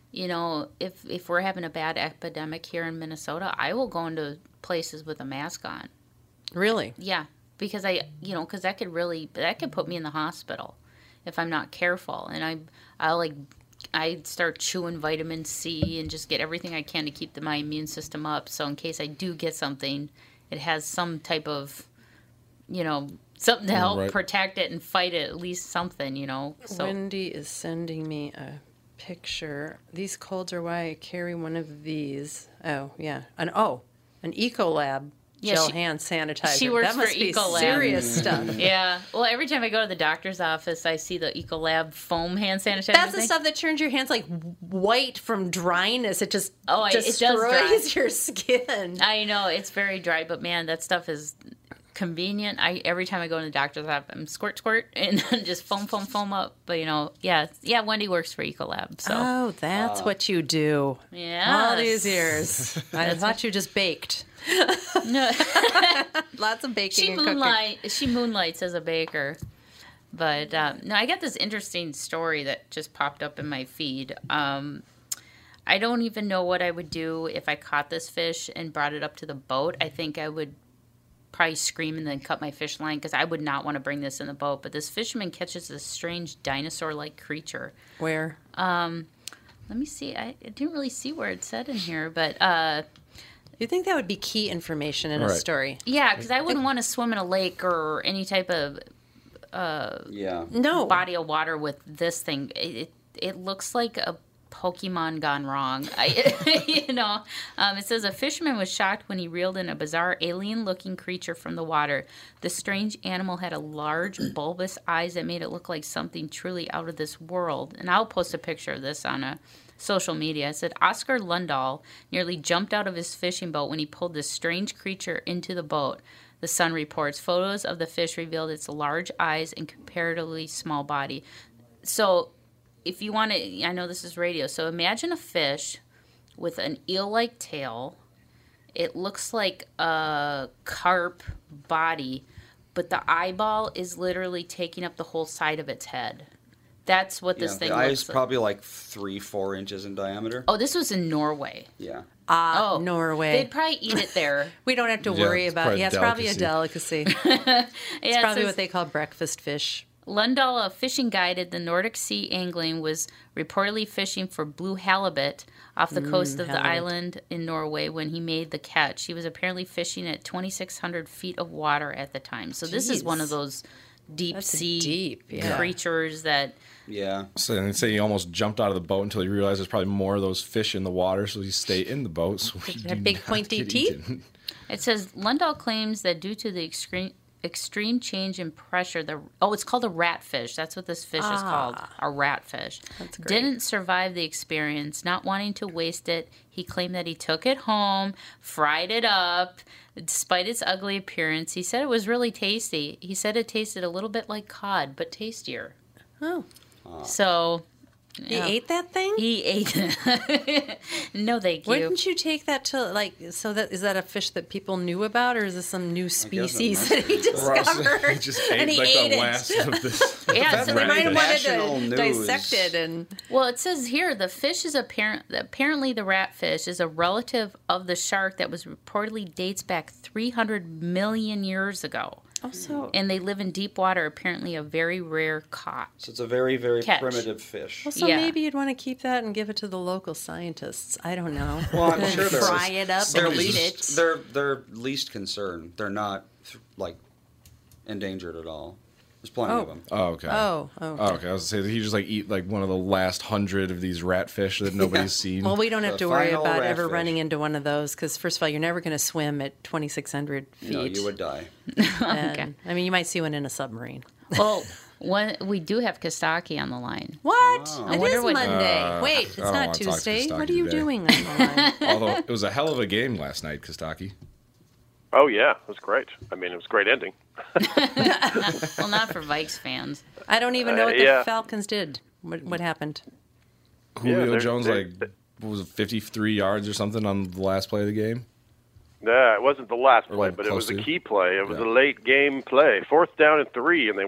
[SPEAKER 5] if we're having a bad epidemic here in Minnesota, I will go into places with a mask on.
[SPEAKER 3] Really?
[SPEAKER 5] Yeah, because because that could put me in the hospital if I'm not careful, and I start chewing vitamin C and just get everything I can to keep my immune system up. So in case I do get something, it has some type of, something to help protect it and fight it, at least something, So
[SPEAKER 3] Wendy is sending me a picture. These colds are why I carry one of these. Oh, yeah. An Ecolab gel hand sanitizer.
[SPEAKER 5] She works
[SPEAKER 3] that must
[SPEAKER 5] for
[SPEAKER 3] be
[SPEAKER 5] Ecolab.
[SPEAKER 3] Serious stuff.
[SPEAKER 5] Yeah. Well, every time I go to the doctor's office, I see the Ecolab foam hand sanitizer.
[SPEAKER 3] That's the stuff that turns your hands like white from dryness. It just
[SPEAKER 5] destroys
[SPEAKER 3] your skin.
[SPEAKER 5] I know. It's very dry, but man, that stuff is convenient. Every time I go to the doctor's office, I'm squirt, and then just foam up. But Wendy works for Ecolab. So
[SPEAKER 3] that's what you do.
[SPEAKER 5] Yeah,
[SPEAKER 3] all these years. I thought you just baked.
[SPEAKER 5] No,
[SPEAKER 3] lots of baking.
[SPEAKER 5] She moonlights as a baker. But no, I got this interesting story that just popped up in my feed. I don't even know what I would do if I caught this fish and brought it up to the boat. I think I would probably scream and then cut my fish line because I would not want to bring this in the boat. But this fisherman catches this strange dinosaur-like creature.
[SPEAKER 3] Where?
[SPEAKER 5] Let me see. I didn't really see where it said in here, but
[SPEAKER 3] you think that would be key information in a story?
[SPEAKER 5] Yeah, because I wouldn't want to swim in a lake or any type of body of water with this thing. It looks like a Pokemon gone wrong. It says a fisherman was shocked when he reeled in a bizarre alien-looking creature from the water. The strange animal had a large, bulbous eyes that made it look like something truly out of this world. And I'll post a picture of this on social media. It said Oscar Lundahl nearly jumped out of his fishing boat when he pulled this strange creature into the boat. The Sun reports photos of the fish revealed its large eyes and comparatively small body. So if you want to, I know this is radio, so imagine a fish with an eel-like tail. It looks like a carp body, but the eyeball is literally taking up the whole side of its head. That's what this thing looks like.
[SPEAKER 6] The eye is probably like 3-4 inches in diameter.
[SPEAKER 5] Oh, this was in Norway.
[SPEAKER 6] Yeah.
[SPEAKER 3] Norway.
[SPEAKER 5] They'd probably eat it there.
[SPEAKER 3] We don't have to worry about it. Yeah, it's probably a delicacy. It's probably what they call breakfast fish.
[SPEAKER 5] Lundahl, a fishing guide at the Nordic Sea Angling, was reportedly fishing for blue halibut off the coast of the island in Norway when he made the catch. He was apparently fishing at 2,600 feet of water at the time. So this is one of those deep sea creatures that...
[SPEAKER 6] Yeah.
[SPEAKER 11] So they say he almost jumped out of the boat until he realized there's probably more of those fish in the water, so he stayed in the boat. So he
[SPEAKER 3] had big pointy teeth.
[SPEAKER 5] It says Lundahl claims that due to the extreme change in pressure, it's called a ratfish. That's what this fish is called, a ratfish.
[SPEAKER 3] That's great.
[SPEAKER 5] Didn't survive the experience, not wanting to waste it. He claimed that he took it home, fried it up. Despite its ugly appearance, he said it was really tasty. He said it tasted a little bit like cod, but tastier.
[SPEAKER 3] Oh.
[SPEAKER 5] So...
[SPEAKER 3] He ate that thing?
[SPEAKER 5] He ate it. No, thank you.
[SPEAKER 3] Wouldn't you take that to, is that a fish that people knew about, or is this some new species that he discovered?
[SPEAKER 11] He just ate the last of this.
[SPEAKER 5] Yeah,
[SPEAKER 3] so they might have wanted to dissect it.
[SPEAKER 5] Well, it says here the fish is apparently the ratfish is a relative of the shark that was reportedly dates back 300 million years ago. And they live in deep water, apparently a very rare caught.
[SPEAKER 6] So it's a very, very
[SPEAKER 5] catch.
[SPEAKER 6] primitive fish.
[SPEAKER 3] Well, so maybe you'd want to keep that and give it to the local scientists. I don't know.
[SPEAKER 6] Well, I'm sure they're...
[SPEAKER 3] Fry it up and eat it.
[SPEAKER 6] They're least concerned. They're not, endangered at all. There's plenty of them.
[SPEAKER 11] Oh, okay. Okay. I was going to say, he just eat one of the last 100 of these ratfish that nobody's seen.
[SPEAKER 3] Well, we don't have to worry about ever running into one of those because, first of all, you're never going to swim at 2,600 feet.
[SPEAKER 6] No, you would die.
[SPEAKER 3] Okay. I mean, you might see one in a submarine.
[SPEAKER 5] Well, we do have Kostaki on the line.
[SPEAKER 3] What? It is Monday. Wait, it's not Tuesday. What are you doing on the line?
[SPEAKER 11] Although it was a hell of a game last night, Kostaki.
[SPEAKER 12] Oh, yeah. It was great. I mean, it was a great ending.
[SPEAKER 5] Well, not for Vikes fans.
[SPEAKER 3] I don't even know what the Falcons did. What happened?
[SPEAKER 11] Julio Jones, was it 53 yards or something on the last play of the game?
[SPEAKER 12] Yeah, it wasn't the last play, but it was a key play. It was a late game play. 4th down and 3, and they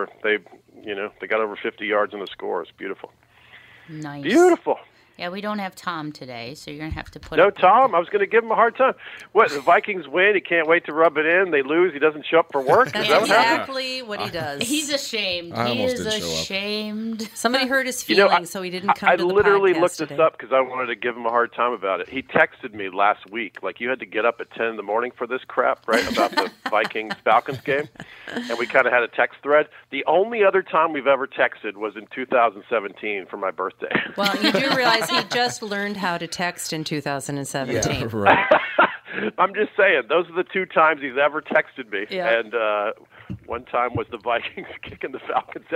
[SPEAKER 12] got over 50 yards in the score. It's beautiful.
[SPEAKER 5] Nice.
[SPEAKER 12] Beautiful.
[SPEAKER 5] Yeah, we don't have Tom today, so you're going to have to put
[SPEAKER 12] No, Tom, I was going to give him a hard time. What, the Vikings win, he can't wait to rub it in, they lose, he doesn't show up for work?
[SPEAKER 3] That's exactly what he does.
[SPEAKER 5] He's ashamed. He is ashamed.
[SPEAKER 3] Somebody hurt his feelings, so he didn't come to the podcast
[SPEAKER 12] I literally looked
[SPEAKER 3] today.
[SPEAKER 12] this up because I wanted to give him a hard time about it. He texted me last week, you had to get up at 10 in the morning for this crap, right, about the Vikings-Falcons game, and we kind of had a text thread. The only other time we've ever texted was in 2017 for my birthday.
[SPEAKER 3] Well, you do realize he just learned how to text in 2017.
[SPEAKER 11] Yeah, right.
[SPEAKER 12] I'm just saying, those are the 2 times he's ever texted me.
[SPEAKER 3] Yeah.
[SPEAKER 12] And one time was the Vikings kicking the Falcons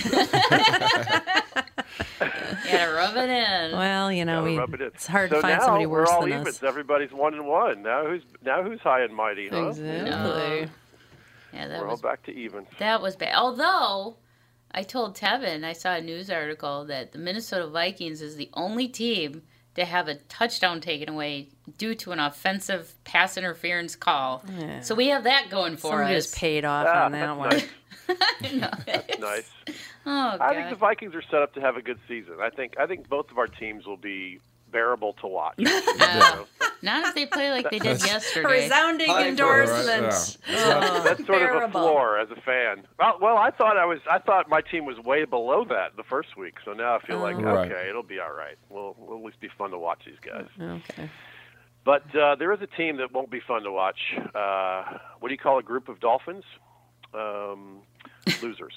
[SPEAKER 12] ass.
[SPEAKER 5] Yeah, rub it in.
[SPEAKER 3] Well, it's hard to find somebody worse than us.
[SPEAKER 12] Evens. Everybody's 1-1. Now who's high and mighty, huh?
[SPEAKER 3] Exactly.
[SPEAKER 5] Yeah,
[SPEAKER 12] we're all back to evens.
[SPEAKER 5] That was bad. Although... I told Tevin, I saw a news article that the Minnesota Vikings is the only team to have a touchdown taken away due to an offensive pass interference call. Yeah. So we have that going for
[SPEAKER 3] Somebody
[SPEAKER 5] us.
[SPEAKER 3] Just paid off on that one.
[SPEAKER 12] Nice. That's nice.
[SPEAKER 5] Oh, God.
[SPEAKER 12] I think the Vikings are set up to have a good season. I think both of our teams will be bearable to watch.
[SPEAKER 5] Not if they play like they did yesterday.
[SPEAKER 3] Resounding endorsement.
[SPEAKER 12] That's sort of a floor as a fan. Well, I thought my team was way below that the first week, so now I feel okay, it'll be all right. We'll at least be fun to watch these guys.
[SPEAKER 3] Okay.
[SPEAKER 12] But there is a team that won't be fun to watch. What do you call a group of dolphins? Losers.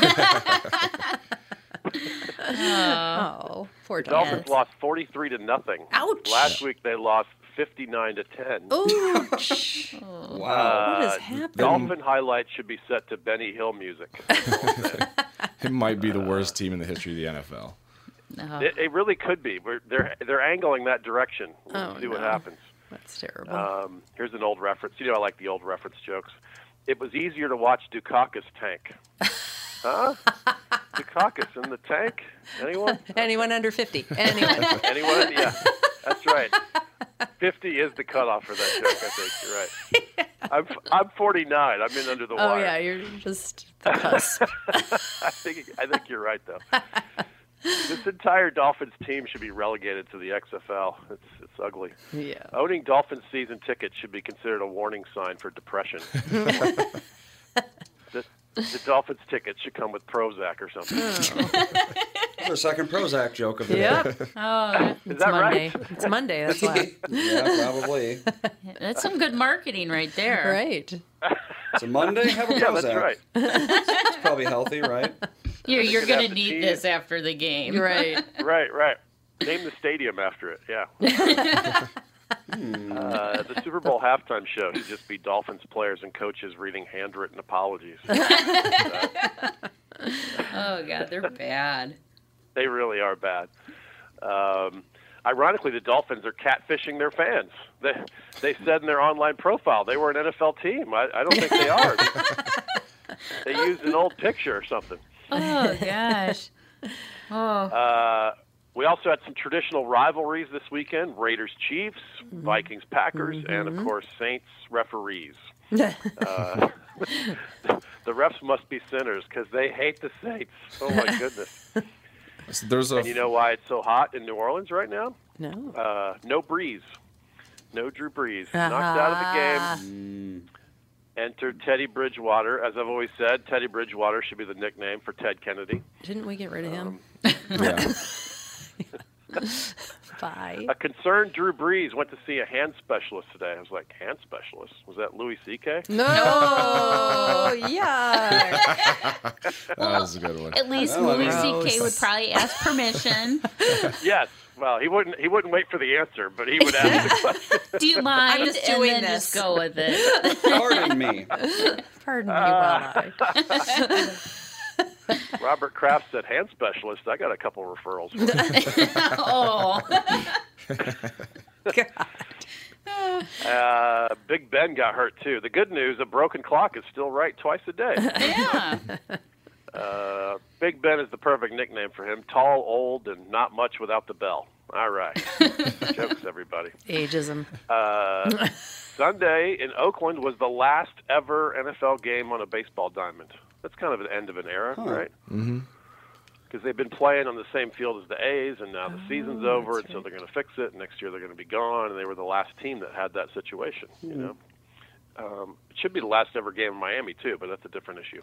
[SPEAKER 3] Poor
[SPEAKER 12] Dolphins lost 43-0.
[SPEAKER 3] Ouch!
[SPEAKER 12] Last week they lost 59-10.
[SPEAKER 3] Ouch!
[SPEAKER 6] Wow!
[SPEAKER 3] What is happening?
[SPEAKER 12] Dolphin highlights should be set to Benny Hill music.
[SPEAKER 11] It might be the worst team in the history of the NFL.
[SPEAKER 12] It really could be. They're angling that direction. We'll see what happens.
[SPEAKER 3] That's terrible.
[SPEAKER 12] Here's an old reference. I like the old reference jokes. it was easier to watch Dukakis tank. Huh? Dukakis in the tank? Anyone?
[SPEAKER 3] Anyone under 50. Anyone.
[SPEAKER 12] Anyone? Yeah, that's right. 50 is the cutoff for that joke, I think. You're right. I'm 49. I'm in under the wire.
[SPEAKER 3] Oh, yeah, you're just the cusp.
[SPEAKER 12] I think you're right, though. This entire Dolphins team should be relegated to the XFL. It's ugly.
[SPEAKER 3] Yeah.
[SPEAKER 12] Owning Dolphins season tickets should be considered a warning sign for depression. The Dolphins tickets should come with Prozac or something.
[SPEAKER 6] There's a second Prozac joke of the day.
[SPEAKER 3] Yep.
[SPEAKER 5] Oh,
[SPEAKER 12] Is that
[SPEAKER 3] Monday.
[SPEAKER 12] right?
[SPEAKER 3] It's Monday, that's why.
[SPEAKER 6] Yeah, probably.
[SPEAKER 5] that's some good marketing right there.
[SPEAKER 3] Right.
[SPEAKER 6] It's a Monday. Have a Prozac.
[SPEAKER 12] Yeah, that's right.
[SPEAKER 6] It's probably healthy, right?
[SPEAKER 5] You're
[SPEAKER 12] could
[SPEAKER 5] going
[SPEAKER 12] have
[SPEAKER 5] to
[SPEAKER 12] the
[SPEAKER 5] need
[SPEAKER 12] team.
[SPEAKER 5] this after the game.
[SPEAKER 3] Right.
[SPEAKER 12] Right. Name the stadium after it. Yeah. The Super Bowl halftime show should just be Dolphins players and coaches reading handwritten apologies.
[SPEAKER 5] Oh, God, they're bad.
[SPEAKER 12] They really are bad. Ironically, the Dolphins are catfishing their fans. They said in their online profile they were an NFL team. I don't think they are. They used an old picture or something.
[SPEAKER 5] Oh, gosh. Oh.
[SPEAKER 12] We also had some traditional rivalries this weekend: Raiders-Chiefs, Vikings-Packers, and, of course, Saints-referees. The refs must be sinners because they hate the Saints. Oh, my goodness. And you know why it's so hot in New Orleans right now?
[SPEAKER 3] No.
[SPEAKER 12] No Breeze. No Drew Brees. Knocked out of the game. Entered Teddy Bridgewater. As I've always said, Teddy Bridgewater should be the nickname for Ted Kennedy.
[SPEAKER 3] Didn't we get rid of him?
[SPEAKER 11] Yeah.
[SPEAKER 3] Bye.
[SPEAKER 12] A concerned Drew Brees went to see a hand specialist today. I was like, hand specialist? Was that Louis C.K.?
[SPEAKER 3] No! Yeah.
[SPEAKER 11] That was a good one.
[SPEAKER 5] At least Louis C.K. would probably ask permission.
[SPEAKER 12] Yes. Well, he wouldn't wait for the answer, but he would ask the question.
[SPEAKER 5] Do you mind?
[SPEAKER 3] I'm just doing
[SPEAKER 5] and then
[SPEAKER 3] this.
[SPEAKER 5] just go with it.
[SPEAKER 6] Pardon me.
[SPEAKER 3] Pardon me while I...
[SPEAKER 12] Robert Kraft said, hand specialist, I got a couple referrals.
[SPEAKER 5] Oh.
[SPEAKER 12] Big Ben got hurt, too. The good news, a broken clock is still right twice a day.
[SPEAKER 5] Yeah.
[SPEAKER 12] Big Ben is the perfect nickname for him. Tall, old, and not much without the bell. All right. Jokes, everybody.
[SPEAKER 3] Ageism.
[SPEAKER 12] Sunday in Oakland was the last ever NFL game on a baseball diamond. That's kind of the end of an era, right?
[SPEAKER 11] Mm-hmm.
[SPEAKER 12] Because they've been playing on the same field as the A's, and now the season's over, and so they're going to fix it. And next year they're going to be gone, and they were the last team that had that situation. You know, it should be the last ever game in Miami too, but that's a different issue.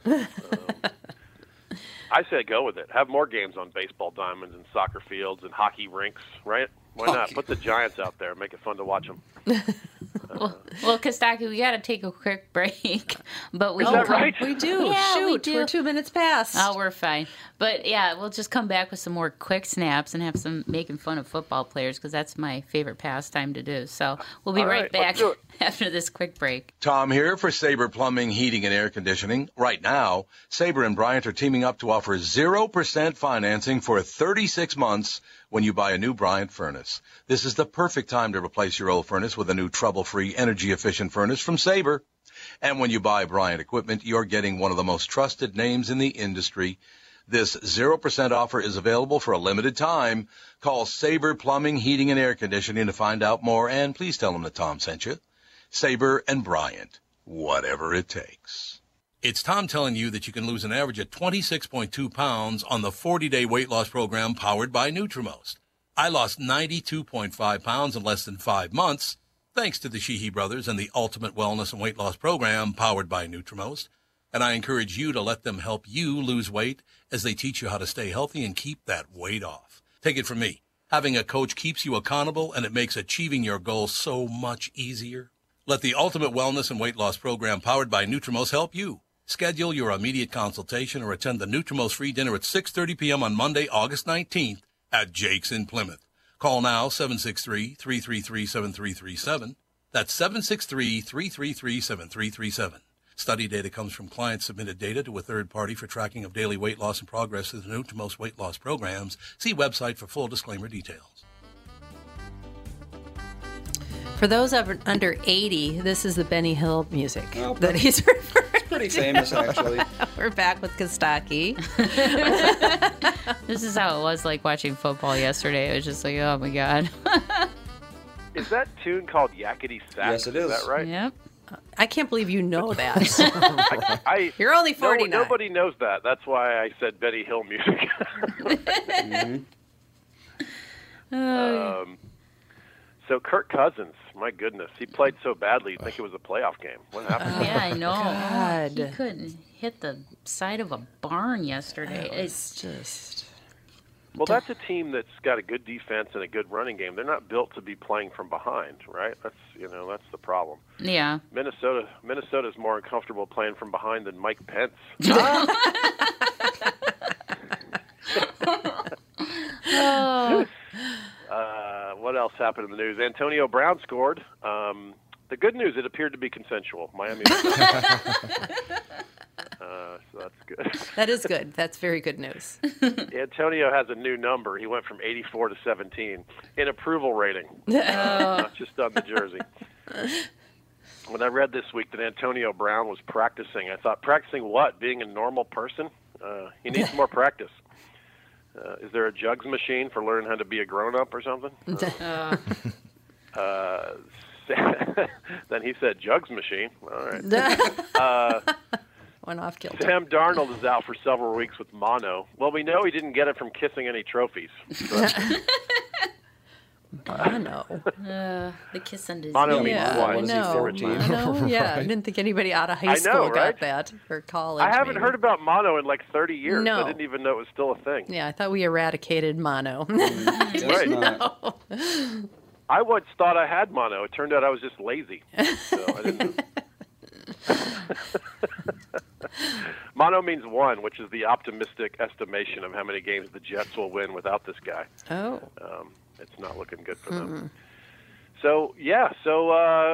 [SPEAKER 12] I say go with it. Have more games on baseball diamonds and soccer fields and hockey rinks, right? Why not? Put the Giants out there, make it fun to watch them.
[SPEAKER 5] Well, Kostaki, we got to take a quick break, but we
[SPEAKER 12] Is that right?
[SPEAKER 3] We do.
[SPEAKER 5] Yeah,
[SPEAKER 3] Shoot,
[SPEAKER 5] we do.
[SPEAKER 3] we're 2 minutes past.
[SPEAKER 5] Oh, we're fine. But yeah, we'll just come back with some more quick snaps and have some making fun of football players because that's my favorite pastime to do. So we'll be
[SPEAKER 12] All
[SPEAKER 5] right
[SPEAKER 12] right,
[SPEAKER 5] back
[SPEAKER 12] let's do it.
[SPEAKER 5] after this quick break.
[SPEAKER 7] Tom here for Sabre Plumbing, Heating, and Air Conditioning. Right now, Sabre and Bryant are teaming up to offer 0% financing for 36 months when you buy a new Bryant furnace. This is the perfect time to replace your old furnace with a new trouble-free, energy-efficient furnace from Sabre. And when you buy Bryant equipment, you're getting one of the most trusted names in the industry. This 0% offer is available for a limited time. Call Sabre Plumbing, Heating, and Air Conditioning to find out more, and please tell them that Tom sent you. Sabre and Bryant, whatever it takes. It's Tom telling you that you can lose an average of 26.2 pounds on the 40-day weight loss program powered by Nutrimost. I lost 92.5 pounds in less than 5 months, thanks to the Sheehy brothers and the Ultimate Wellness and Weight Loss program powered by Nutrimost. And I encourage you to let them help you lose weight as they teach you how to stay healthy and keep that weight off. Take it from me. Having a coach keeps you accountable, and it makes achieving your goals so much easier. Let the Ultimate Wellness and Weight Loss program powered by Nutrimost help you. Schedule your immediate consultation or attend the Nutrimost free dinner at 6:30 p.m. on Monday, August 19th at Jake's in Plymouth. Call now, 763-333-7337. That's 763-333-7337. Study data comes from client-submitted data to a third party for tracking of daily weight loss and progress through the Nutrimost weight loss programs. See website for full disclaimer details.
[SPEAKER 3] For those under 80, this is the Benny Hill music that he's referring to.
[SPEAKER 6] Pretty famous, actually.
[SPEAKER 3] We're back with Kostaki.
[SPEAKER 5] This is how it was like watching football yesterday. It was just like, oh my God.
[SPEAKER 12] Is that tune called Yakety Sax?
[SPEAKER 6] Yes, it is.
[SPEAKER 12] Is that right?
[SPEAKER 5] Yep.
[SPEAKER 3] I can't believe you know that. You're only 49.
[SPEAKER 12] Nobody knows that. That's why I said Benny Hill music. So Kirk Cousins, my goodness, he played so badly you'd think it was a playoff game. What happened?
[SPEAKER 5] Yeah, I know.
[SPEAKER 3] God.
[SPEAKER 5] He couldn't hit the side of a barn yesterday.
[SPEAKER 3] It's just...
[SPEAKER 12] Well, that's a team that's got a good defense and a good running game. They're not built to be playing from behind, right? That's the problem.
[SPEAKER 5] Yeah.
[SPEAKER 12] Minnesota's more uncomfortable playing from behind than Mike Pence. What else happened in the news? Antonio Brown scored. The good news, it appeared to be consensual. Miami. So that's good.
[SPEAKER 3] That is good. That's very good news.
[SPEAKER 12] Antonio has a new number. He went from 84 to 17 in approval rating, not just on the jersey. When I read this week that Antonio Brown was practicing, I thought, practicing what? Being a normal person? He needs more practice. Is there a jugs machine for learning how to be a grown-up or something? Then he said, jugs machine. All right.
[SPEAKER 3] Went off kilter.
[SPEAKER 12] Sam Darnold is out for several weeks with mono. Well, we know he didn't get it from kissing any trophies. So.
[SPEAKER 3] Mono.
[SPEAKER 5] The kissing disease.
[SPEAKER 12] Mono means
[SPEAKER 3] yeah,
[SPEAKER 12] what?
[SPEAKER 3] Mono? Yeah, I didn't think anybody out of high school got that, or college.
[SPEAKER 12] I haven't heard about mono in like 30 years.
[SPEAKER 3] No.
[SPEAKER 12] I didn't even know it was still a thing.
[SPEAKER 3] Yeah, I thought we eradicated mono.
[SPEAKER 12] Right.
[SPEAKER 3] No.
[SPEAKER 12] I once thought I had mono. It turned out I was just lazy. So I didn't. Mono means one, which is the optimistic estimation of how many games the Jets will win without this guy.
[SPEAKER 3] Oh.
[SPEAKER 12] It's not looking good for them. So, yeah. So,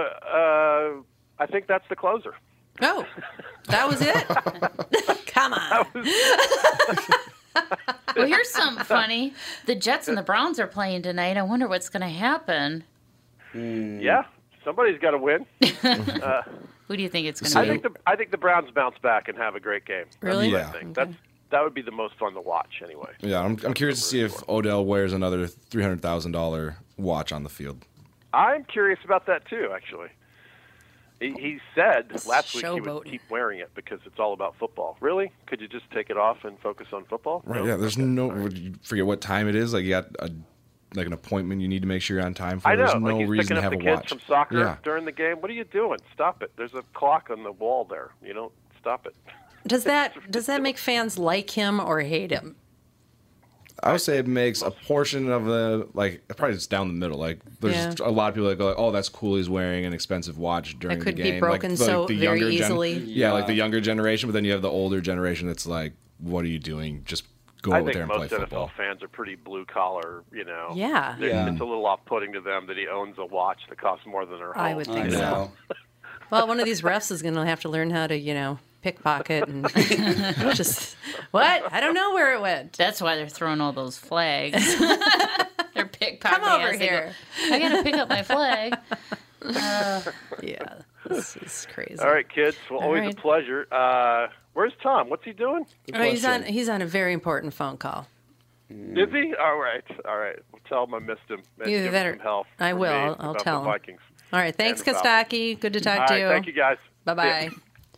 [SPEAKER 12] I think that's the closer.
[SPEAKER 3] Oh. That was it? Come on.
[SPEAKER 5] Well, here's something funny. The Jets and the Browns are playing tonight. I wonder what's going to happen.
[SPEAKER 12] Yeah. Somebody's got to win.
[SPEAKER 5] Who do you think it's going to be?
[SPEAKER 12] I think the Browns bounce back and have a great game.
[SPEAKER 3] Really?
[SPEAKER 12] That's what I think.
[SPEAKER 3] Okay.
[SPEAKER 12] That would be the most fun to watch, anyway.
[SPEAKER 11] Yeah, I'm curious to see if Odell wears another $300,000 watch on the field.
[SPEAKER 12] I'm curious about that too, actually. He said last week he would keep wearing it because it's all about football. Really? Could you just take it off and focus on football?
[SPEAKER 11] Right.
[SPEAKER 12] No?
[SPEAKER 11] Yeah. There's you forget what time it is. Like you got an appointment you need to make sure you're on time for.
[SPEAKER 12] I know.
[SPEAKER 11] There's no
[SPEAKER 12] he's
[SPEAKER 11] reason to have
[SPEAKER 12] picking
[SPEAKER 11] a
[SPEAKER 12] up the
[SPEAKER 11] watch.
[SPEAKER 12] kids from soccer
[SPEAKER 11] Yeah.
[SPEAKER 12] during the game. What are you doing? Stop it. There's a clock on the wall there. You don't stop it.
[SPEAKER 3] Does that make fans like him or hate him?
[SPEAKER 11] I would say it makes a portion of the, probably it's down the middle. Like, there's a lot of people that go, oh, that's cool, he's wearing an expensive watch during the game.
[SPEAKER 3] It could be broken
[SPEAKER 11] the
[SPEAKER 3] very
[SPEAKER 11] younger
[SPEAKER 3] easily.
[SPEAKER 11] Yeah, like the younger generation, but then you have the older generation that's like, what are you doing? Just go out there and play football.
[SPEAKER 12] I think most NFL fans are pretty blue-collar,
[SPEAKER 3] Yeah.
[SPEAKER 12] It's a little off-putting to them that he owns a watch that costs more than her home.
[SPEAKER 3] I would think so. Well, one of these refs is going to have to learn how to, pickpocket and just, what? I don't know where it went.
[SPEAKER 5] That's why they're throwing all those flags. They're pickpocketing.
[SPEAKER 3] Come over here.
[SPEAKER 5] I got to pick up my flag.
[SPEAKER 3] Yeah, this is crazy.
[SPEAKER 12] All right, kids. Well, always a pleasure. Where's Tom? What's he doing?
[SPEAKER 3] He's on a very important phone call.
[SPEAKER 12] Is he? All right. We'll tell him I missed him.
[SPEAKER 3] You better.
[SPEAKER 12] Some help
[SPEAKER 3] I will. I'll tell him.
[SPEAKER 12] Vikings.
[SPEAKER 3] All right. Thanks, Kostaki. Good to talk to you.
[SPEAKER 12] Thank you, guys.
[SPEAKER 3] Bye-bye.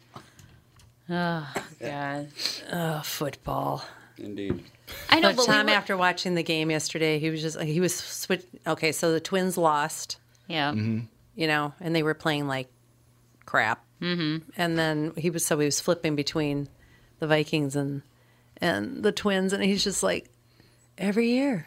[SPEAKER 5] Oh, God.
[SPEAKER 3] Oh, football.
[SPEAKER 6] Indeed.
[SPEAKER 3] I know, but Tom, after watching the game yesterday, he was switch. Okay, so the Twins lost.
[SPEAKER 5] Yeah.
[SPEAKER 3] And they were playing like crap. Mm-hmm. And then he was flipping between the Vikings and the Twins, and he's just like, every year.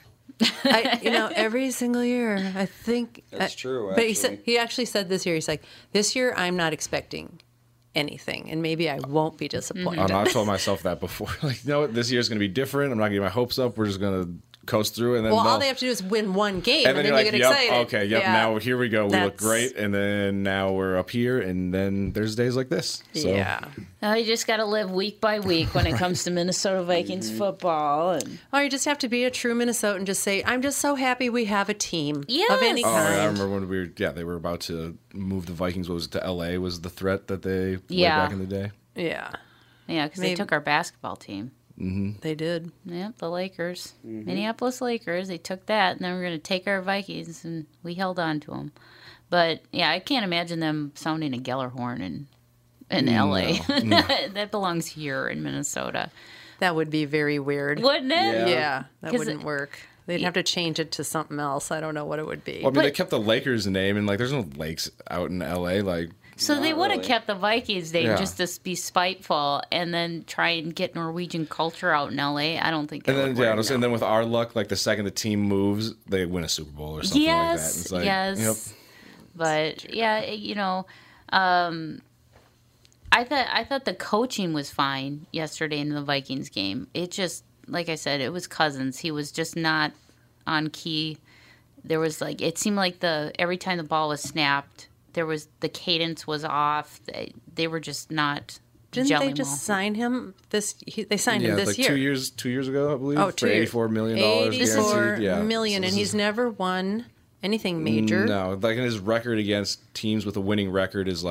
[SPEAKER 3] Every single year, I think
[SPEAKER 6] that's true.
[SPEAKER 3] But he actually said this year, he's like, this year I'm not expecting anything, and maybe I won't be disappointed.
[SPEAKER 11] I told myself that before. Like, this year's going to be different. I'm not getting my hopes up. We're just going to coast through, and then
[SPEAKER 3] all they have to do is win one game, and then
[SPEAKER 11] you're
[SPEAKER 3] you
[SPEAKER 11] like,
[SPEAKER 3] get
[SPEAKER 11] yep,
[SPEAKER 3] excited.
[SPEAKER 11] okay, yep, now here we go. We look great, and then now we're up here, and then there's days like this. So.
[SPEAKER 3] Yeah.
[SPEAKER 5] Now you just got to live week by week when it comes to Minnesota Vikings football.
[SPEAKER 3] Or you just have to be a true Minnesotan and just say, I'm just so happy we have a team of any kind.
[SPEAKER 11] I remember when they were about to move the Vikings, to L.A. was the threat that they way back in the day.
[SPEAKER 3] Yeah.
[SPEAKER 5] Yeah, because they took our basketball team.
[SPEAKER 11] Mm-hmm.
[SPEAKER 3] They did.
[SPEAKER 5] Yep, the Lakers. Minneapolis Lakers. They took that, and then we're going to take our Vikings, and we held on to them. But, yeah, I can't imagine them sounding a Gellerhorn in L.A. No. That belongs here in Minnesota.
[SPEAKER 3] That would be very weird.
[SPEAKER 5] Wouldn't it?
[SPEAKER 3] Yeah, that wouldn't work. They'd have to change it to something else. I don't know what it would be.
[SPEAKER 11] Well, I mean, they kept the Lakers name, and, there's no lakes out in L.A.,
[SPEAKER 5] So they would have kept the Vikings name just to be spiteful and then try and get Norwegian culture out in L.A. I don't think it would work.
[SPEAKER 11] And then with our luck, the second the team moves, they win a Super Bowl or something like that. It's
[SPEAKER 5] yes.
[SPEAKER 11] Yep.
[SPEAKER 5] But, I thought the coaching was fine yesterday in the Vikings game. It just, like I said, it was Cousins. He was just not on key. There was, it seemed like every time the ball was snapped, the cadence was off. They were just not.
[SPEAKER 3] Didn't they just sign him they signed him this year?
[SPEAKER 11] 2 years ago, I believe.
[SPEAKER 3] Oh,
[SPEAKER 11] for $84 million
[SPEAKER 3] $84 million, and he's never won anything major.
[SPEAKER 11] No, in his record against teams with a winning record is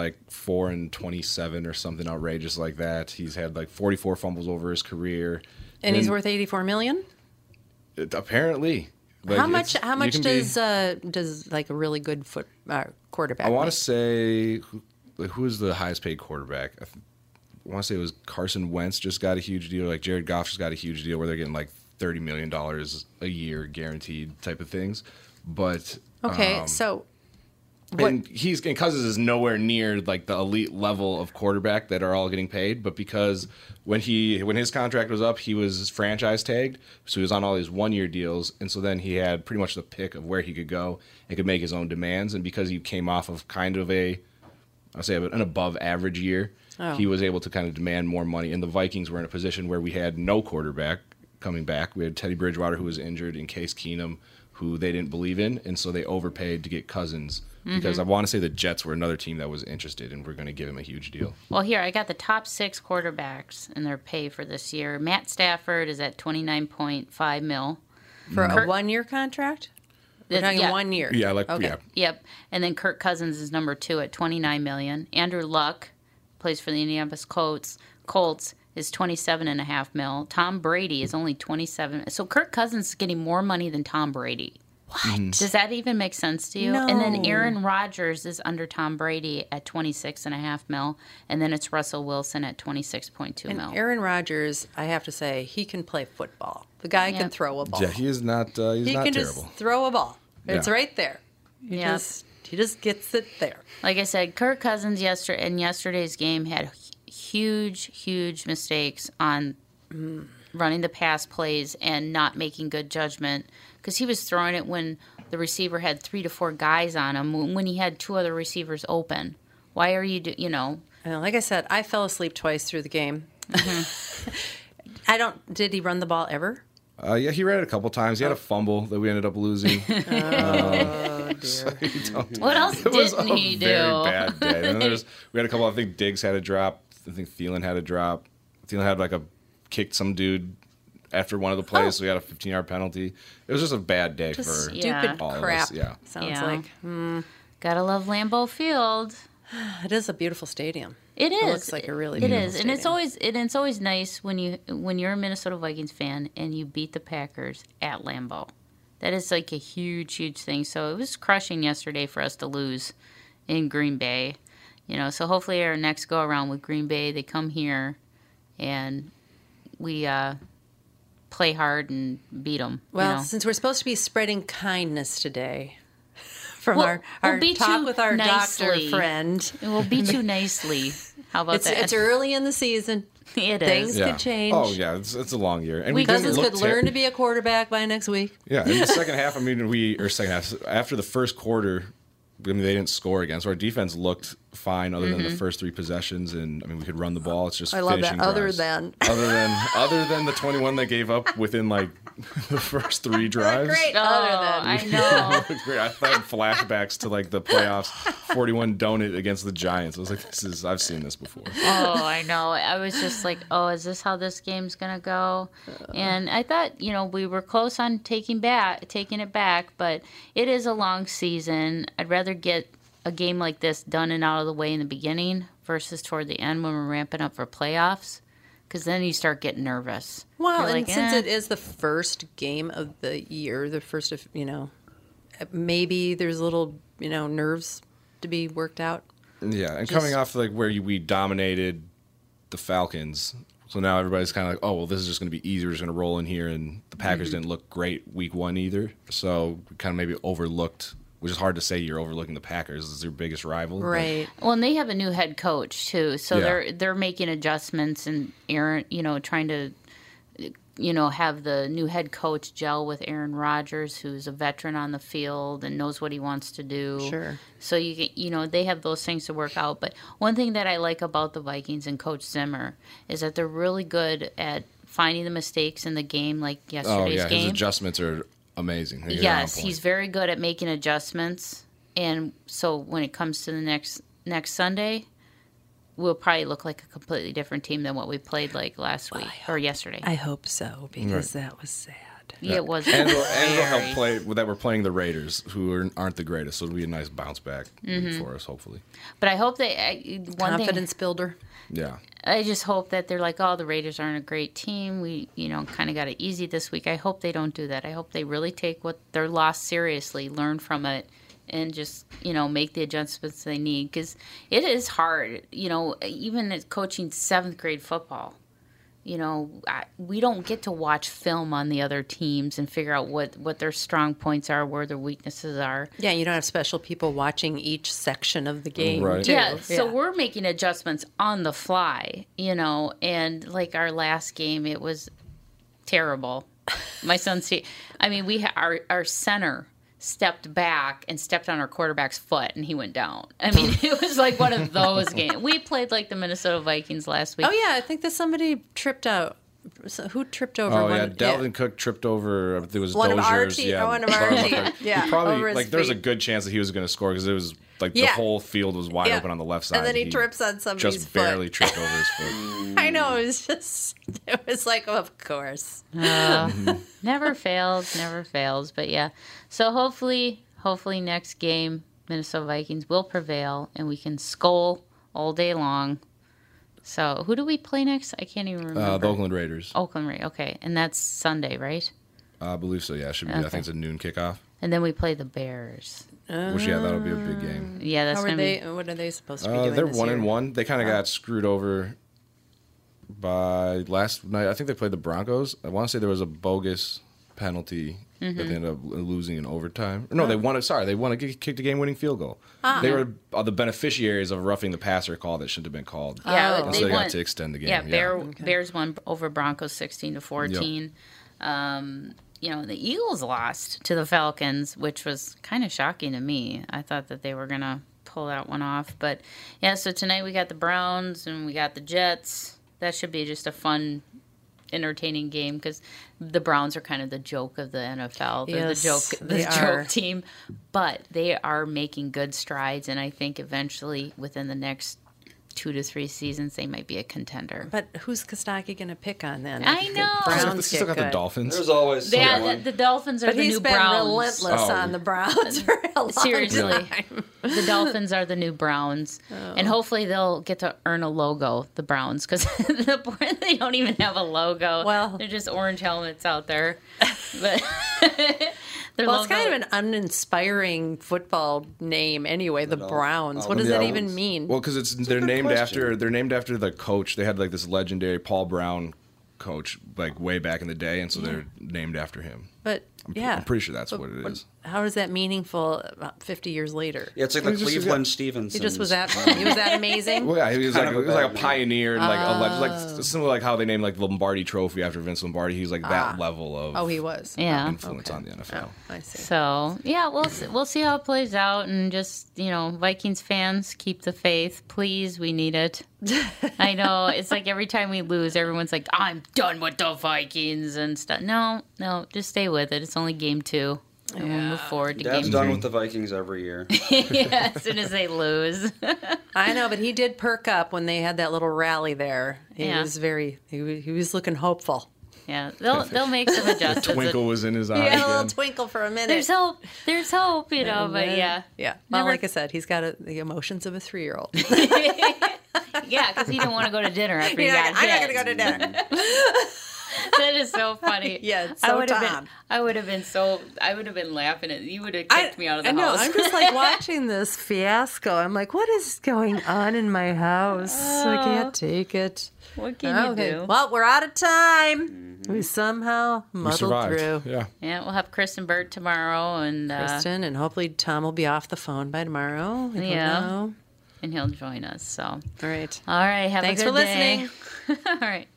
[SPEAKER 11] 4-27 or something outrageous like that. He's had 44 fumbles over his career,
[SPEAKER 3] and he's worth $84 million.
[SPEAKER 11] Apparently.
[SPEAKER 3] How much does a really good quarterback?
[SPEAKER 11] I want to say who is the highest paid quarterback? I want to say it was Carson Wentz just got a huge deal. Jared Goff just got a huge deal where they're getting $30 million a year guaranteed type of things. But
[SPEAKER 3] so.
[SPEAKER 11] And Cousins is nowhere near the elite level of quarterback that are all getting paid, but because when his contract was up, he was franchise tagged, so he was on all these 1-year deals, and so then he had pretty much the pick of where he could go and could make his own demands, and because he came off of kind of an above average year, he was able to kind of demand more money, and the Vikings were in a position where we had no quarterback coming back. We had Teddy Bridgewater, who was injured, and Case Keenum, who they didn't believe in, and so they overpaid to get Cousins. Because I want to say the Jets were another team that was interested, and we're going to give him a huge deal.
[SPEAKER 5] Well, here, I got the top 6 quarterbacks and their pay for this year. Matt Stafford is at $29.5 million.
[SPEAKER 3] For a 1-year contract? We're talking 1 year.
[SPEAKER 11] Yeah,
[SPEAKER 3] okay.
[SPEAKER 5] Yep. And then Kirk Cousins is number 2 at $29 million. Andrew Luck plays for the Indianapolis Colts is $27.5 million. Tom Brady is only $27. So Kirk Cousins is getting more money than Tom Brady. What? Does that even make sense to you?
[SPEAKER 3] No.
[SPEAKER 5] And then Aaron Rodgers is under Tom Brady at $26.5 million, and then it's Russell Wilson at $26.2 million.
[SPEAKER 3] Aaron Rodgers, I have to say, he can play football. The guy can throw a ball.
[SPEAKER 11] Yeah, he is not. He's not terrible.
[SPEAKER 3] He can just throw a ball. It's right there. He just gets it there.
[SPEAKER 5] Like I said, Kirk Cousins in yesterday's game had huge mistakes on running the pass plays and not making good judgment. Because he was throwing it when the receiver had 3 to 4 guys on him, when he had 2 other receivers open. Why are you,
[SPEAKER 3] Like I said, I fell asleep twice through the game. Did he run the ball ever?
[SPEAKER 11] Yeah, he ran it a couple times. He had a fumble that we ended up losing.
[SPEAKER 3] Oh, dear.
[SPEAKER 11] So
[SPEAKER 5] what else didn't he do?
[SPEAKER 11] It was a very bad day. And then we had a couple, I think Diggs had a drop. I think Thielen had a drop. Thielen had kicked some dude after one of the plays, so we had a 15-yard penalty. It was just a bad day for
[SPEAKER 3] stupid
[SPEAKER 11] all
[SPEAKER 3] crap.
[SPEAKER 11] of us.
[SPEAKER 3] Sounds like.
[SPEAKER 5] Gotta love Lambeau Field.
[SPEAKER 3] It is a beautiful stadium.
[SPEAKER 5] It is.
[SPEAKER 3] It looks like a really beautiful stadium.
[SPEAKER 5] And it's always nice when you're a Minnesota Vikings fan and you beat the Packers at Lambeau. That is a huge thing. So it was crushing yesterday for us to lose in Green Bay. So hopefully our next go around with Green Bay, they come here and we play hard and beat them.
[SPEAKER 3] Well, since we're supposed to be spreading kindness today, from our talk with our doctor friend,
[SPEAKER 5] we'll beat you nicely. How about that?
[SPEAKER 3] It's early in the season.
[SPEAKER 5] It is.
[SPEAKER 3] Things could change.
[SPEAKER 11] Oh yeah, it's a long year, and
[SPEAKER 3] Cousins could learn to be a quarterback by next week.
[SPEAKER 11] Yeah, in the second half, second half after the first quarter, they didn't score again, so our defense looked fine other than the first 3 possessions, and I mean we could run the ball. It's just
[SPEAKER 3] I love that.
[SPEAKER 11] finishing
[SPEAKER 3] Other
[SPEAKER 11] drives.
[SPEAKER 3] than
[SPEAKER 11] than the 21 they gave up within like the first 3 drives.
[SPEAKER 3] great.
[SPEAKER 5] Oh,
[SPEAKER 3] Other
[SPEAKER 5] I know.
[SPEAKER 11] Great. I thought flashbacks to like the playoffs 41 donut against the Giants. I was like, I've seen this before.
[SPEAKER 5] Oh, I know. I was just like, oh, is this how this game's going to go? And I thought, we were close on taking it back, but it is a long season. I'd rather get a game like this done and out of the way in the beginning versus toward the end when we're ramping up for playoffs, because then you start getting nervous.
[SPEAKER 3] Well,
[SPEAKER 5] You're
[SPEAKER 3] and
[SPEAKER 5] like,
[SPEAKER 3] since it is the first game of the year, the first of, maybe there's little, nerves to be worked out.
[SPEAKER 11] Yeah, and coming off like where we dominated the Falcons, so now everybody's kind of like, oh, well, this is just going to be easy. We're just going to roll in here, and the Packers didn't look great week 1 either, so we kind of maybe overlooked, which is hard to say you're overlooking the Packers. This is their biggest rival.
[SPEAKER 3] Right.
[SPEAKER 5] Well, and they have a new head coach, too, so
[SPEAKER 11] Yeah.
[SPEAKER 5] they're making adjustments, and Aaron, trying to have the new head coach gel with Aaron Rodgers, who's a veteran on the field and knows what he wants to do.
[SPEAKER 3] Sure.
[SPEAKER 5] So they have those things to work out. But one thing that I like about the Vikings and Coach Zimmer is that they're really good at finding the mistakes in the game, like yesterday's game.
[SPEAKER 11] His adjustments are amazing. They're
[SPEAKER 5] Yes,
[SPEAKER 11] on point.
[SPEAKER 5] he's very good at making adjustments. And so when it comes to the next Sunday, we'll probably look like a completely different team than what we played like last week or yesterday.
[SPEAKER 3] I hope so, because that was sad.
[SPEAKER 5] Yeah, it was.
[SPEAKER 11] And we'll help play that we're playing the Raiders, who aren't the greatest, so it'll be a nice bounce back for us, hopefully.
[SPEAKER 5] But I hope
[SPEAKER 3] Confidence builder.
[SPEAKER 11] Yeah.
[SPEAKER 5] I just hope that they're like, oh, the Raiders aren't a great team. We, kind of got it easy this week. I hope they don't do that. I hope they really take what their loss seriously, learn from it, and just, make the adjustments they need. Because it is hard, even at coaching 7th grade football. We don't get to watch film on the other teams and figure out what their strong points are, where their weaknesses are.
[SPEAKER 3] Yeah, you don't have special people watching each section of the game.
[SPEAKER 11] Right.
[SPEAKER 3] Too.
[SPEAKER 5] Yeah, so we're making adjustments on the fly, and like our last game, it was terrible. My son's our center stepped back and stepped on our quarterback's foot, and he went down. I mean, it was like one of those games. We played like the Minnesota Vikings last week.
[SPEAKER 3] Oh, yeah, I think that somebody tripped out. So who tripped over?
[SPEAKER 11] Oh, yeah, Dalvin Cook tripped over, there was
[SPEAKER 3] one
[SPEAKER 11] Dozier's.
[SPEAKER 3] one of our team. Yeah,
[SPEAKER 11] he probably,
[SPEAKER 3] over his
[SPEAKER 11] there's a
[SPEAKER 3] feet.
[SPEAKER 11] good chance that he was going to score, because it was like the whole field was wide open on the left side.
[SPEAKER 3] And then he trips on somebody's
[SPEAKER 11] just
[SPEAKER 3] foot.
[SPEAKER 11] barely tripped over his foot.
[SPEAKER 3] I know, it was like, of course.
[SPEAKER 5] Never fails. But yeah, so hopefully next game, Minnesota Vikings will prevail, and we can skol all day long. So who do we play next? I can't even remember.
[SPEAKER 11] The Oakland Raiders.
[SPEAKER 5] Oakland Raiders, okay. And that's Sunday, right?
[SPEAKER 11] I believe so, yeah. It should be. I think it's a noon kickoff.
[SPEAKER 5] And then we play the Bears.
[SPEAKER 11] Which, that'll be a big game.
[SPEAKER 5] Yeah, that's going to be...
[SPEAKER 3] What are they supposed to be doing
[SPEAKER 11] They're
[SPEAKER 3] this
[SPEAKER 11] 1-1. They kind of got screwed over by last night. I think they played the Broncos. I want to say there was a bogus penalty that they ended up losing in overtime. No, they won it. Sorry, they won to kick the game-winning field goal. They were the beneficiaries of a roughing the passer call that shouldn't have been called.
[SPEAKER 5] Yeah,
[SPEAKER 11] so they got to extend the game.
[SPEAKER 5] Bears won over Broncos 16-14. Yep. The Eagles lost to the Falcons, which was kind of shocking to me. I thought that they were going to pull that one off. But, yeah, so tonight we got the Browns and we got the Jets. That should be just a fun, entertaining game, because the Browns are kind of the joke of the NFL. They're the joke team. But they are making good strides, and I think eventually within the next 2 to 3 seasons, they might be a contender.
[SPEAKER 3] But who's Kostaki going to pick on then?
[SPEAKER 5] I know.
[SPEAKER 3] Browns
[SPEAKER 11] Still got the Dolphins.
[SPEAKER 6] There's always
[SPEAKER 5] the Dolphins are
[SPEAKER 3] but
[SPEAKER 5] the
[SPEAKER 3] he's
[SPEAKER 5] new
[SPEAKER 3] been
[SPEAKER 5] Browns.
[SPEAKER 3] relentless on the Browns for a long
[SPEAKER 5] Seriously.
[SPEAKER 3] time.
[SPEAKER 5] The Dolphins are the new Browns. And hopefully they'll get to earn a logo, the Browns, because they don't even have a logo.
[SPEAKER 3] Well,
[SPEAKER 5] they're just orange helmets out there. But
[SPEAKER 3] it's kind of an uninspiring football name anyway, the Browns. What does that even mean?
[SPEAKER 11] Well, because they're named after the coach. They had like this legendary Paul Brown coach like way back in the day, and so they're named after him.
[SPEAKER 3] But Yeah.
[SPEAKER 11] I'm pretty sure that's what it is.
[SPEAKER 3] How is that meaningful about 50 years later?
[SPEAKER 6] Yeah, it's like the Cleveland Stevensons.
[SPEAKER 3] He just was that amazing?
[SPEAKER 11] Well, yeah, he was like a pioneer and like
[SPEAKER 3] Oh.
[SPEAKER 11] like similar like how they named like the Lombardi Trophy after Vince Lombardi. He's like that level of
[SPEAKER 3] Oh, he was.
[SPEAKER 5] Yeah.
[SPEAKER 11] influence on the NFL.
[SPEAKER 3] Oh, I see.
[SPEAKER 5] So yeah, we'll see how it plays out, and just Vikings fans, keep the faith, please. We need it. I know it's like every time we lose, everyone's like, "I'm done with the Vikings" and stuff. No, just stay with it. It's only game 2, and we'll move forward to
[SPEAKER 6] Dad's
[SPEAKER 5] game
[SPEAKER 6] done
[SPEAKER 5] 3.
[SPEAKER 6] with the Vikings every year.
[SPEAKER 5] Yeah, as soon as they lose.
[SPEAKER 3] I know, but he did perk up when they had that little rally there. He was he was looking hopeful.
[SPEAKER 5] Yeah, they'll make some adjustments.
[SPEAKER 11] The twinkle was in his eye.
[SPEAKER 3] Yeah, a little
[SPEAKER 11] again.
[SPEAKER 3] twinkle for a minute.
[SPEAKER 5] There's hope, but yeah.
[SPEAKER 3] Yeah. Well, like I said, he's got the emotions of a 3-year-old.
[SPEAKER 5] Yeah, because he didn't want to go to dinner after he got
[SPEAKER 3] I'm not
[SPEAKER 5] hit.
[SPEAKER 3] going to go to dinner.
[SPEAKER 5] That is so funny.
[SPEAKER 3] Yeah, it's so Tom.
[SPEAKER 5] I would have been laughing at you. Would have kicked me out of the house.
[SPEAKER 3] I'm just like watching this fiasco. I'm like, what is going on in my house? I can't take it.
[SPEAKER 5] What can you do?
[SPEAKER 3] Well, we're out of time. We somehow muddled
[SPEAKER 11] survived.
[SPEAKER 3] through.
[SPEAKER 11] Yeah.
[SPEAKER 5] Yeah, we'll have Chris and Bert tomorrow, and
[SPEAKER 3] Kristen, and hopefully Tom will be off the phone by tomorrow. I don't know.
[SPEAKER 5] and he'll join us. So, all
[SPEAKER 3] right.
[SPEAKER 5] Have
[SPEAKER 3] Thanks
[SPEAKER 5] a good
[SPEAKER 3] for
[SPEAKER 5] day.
[SPEAKER 3] listening.
[SPEAKER 5] All right.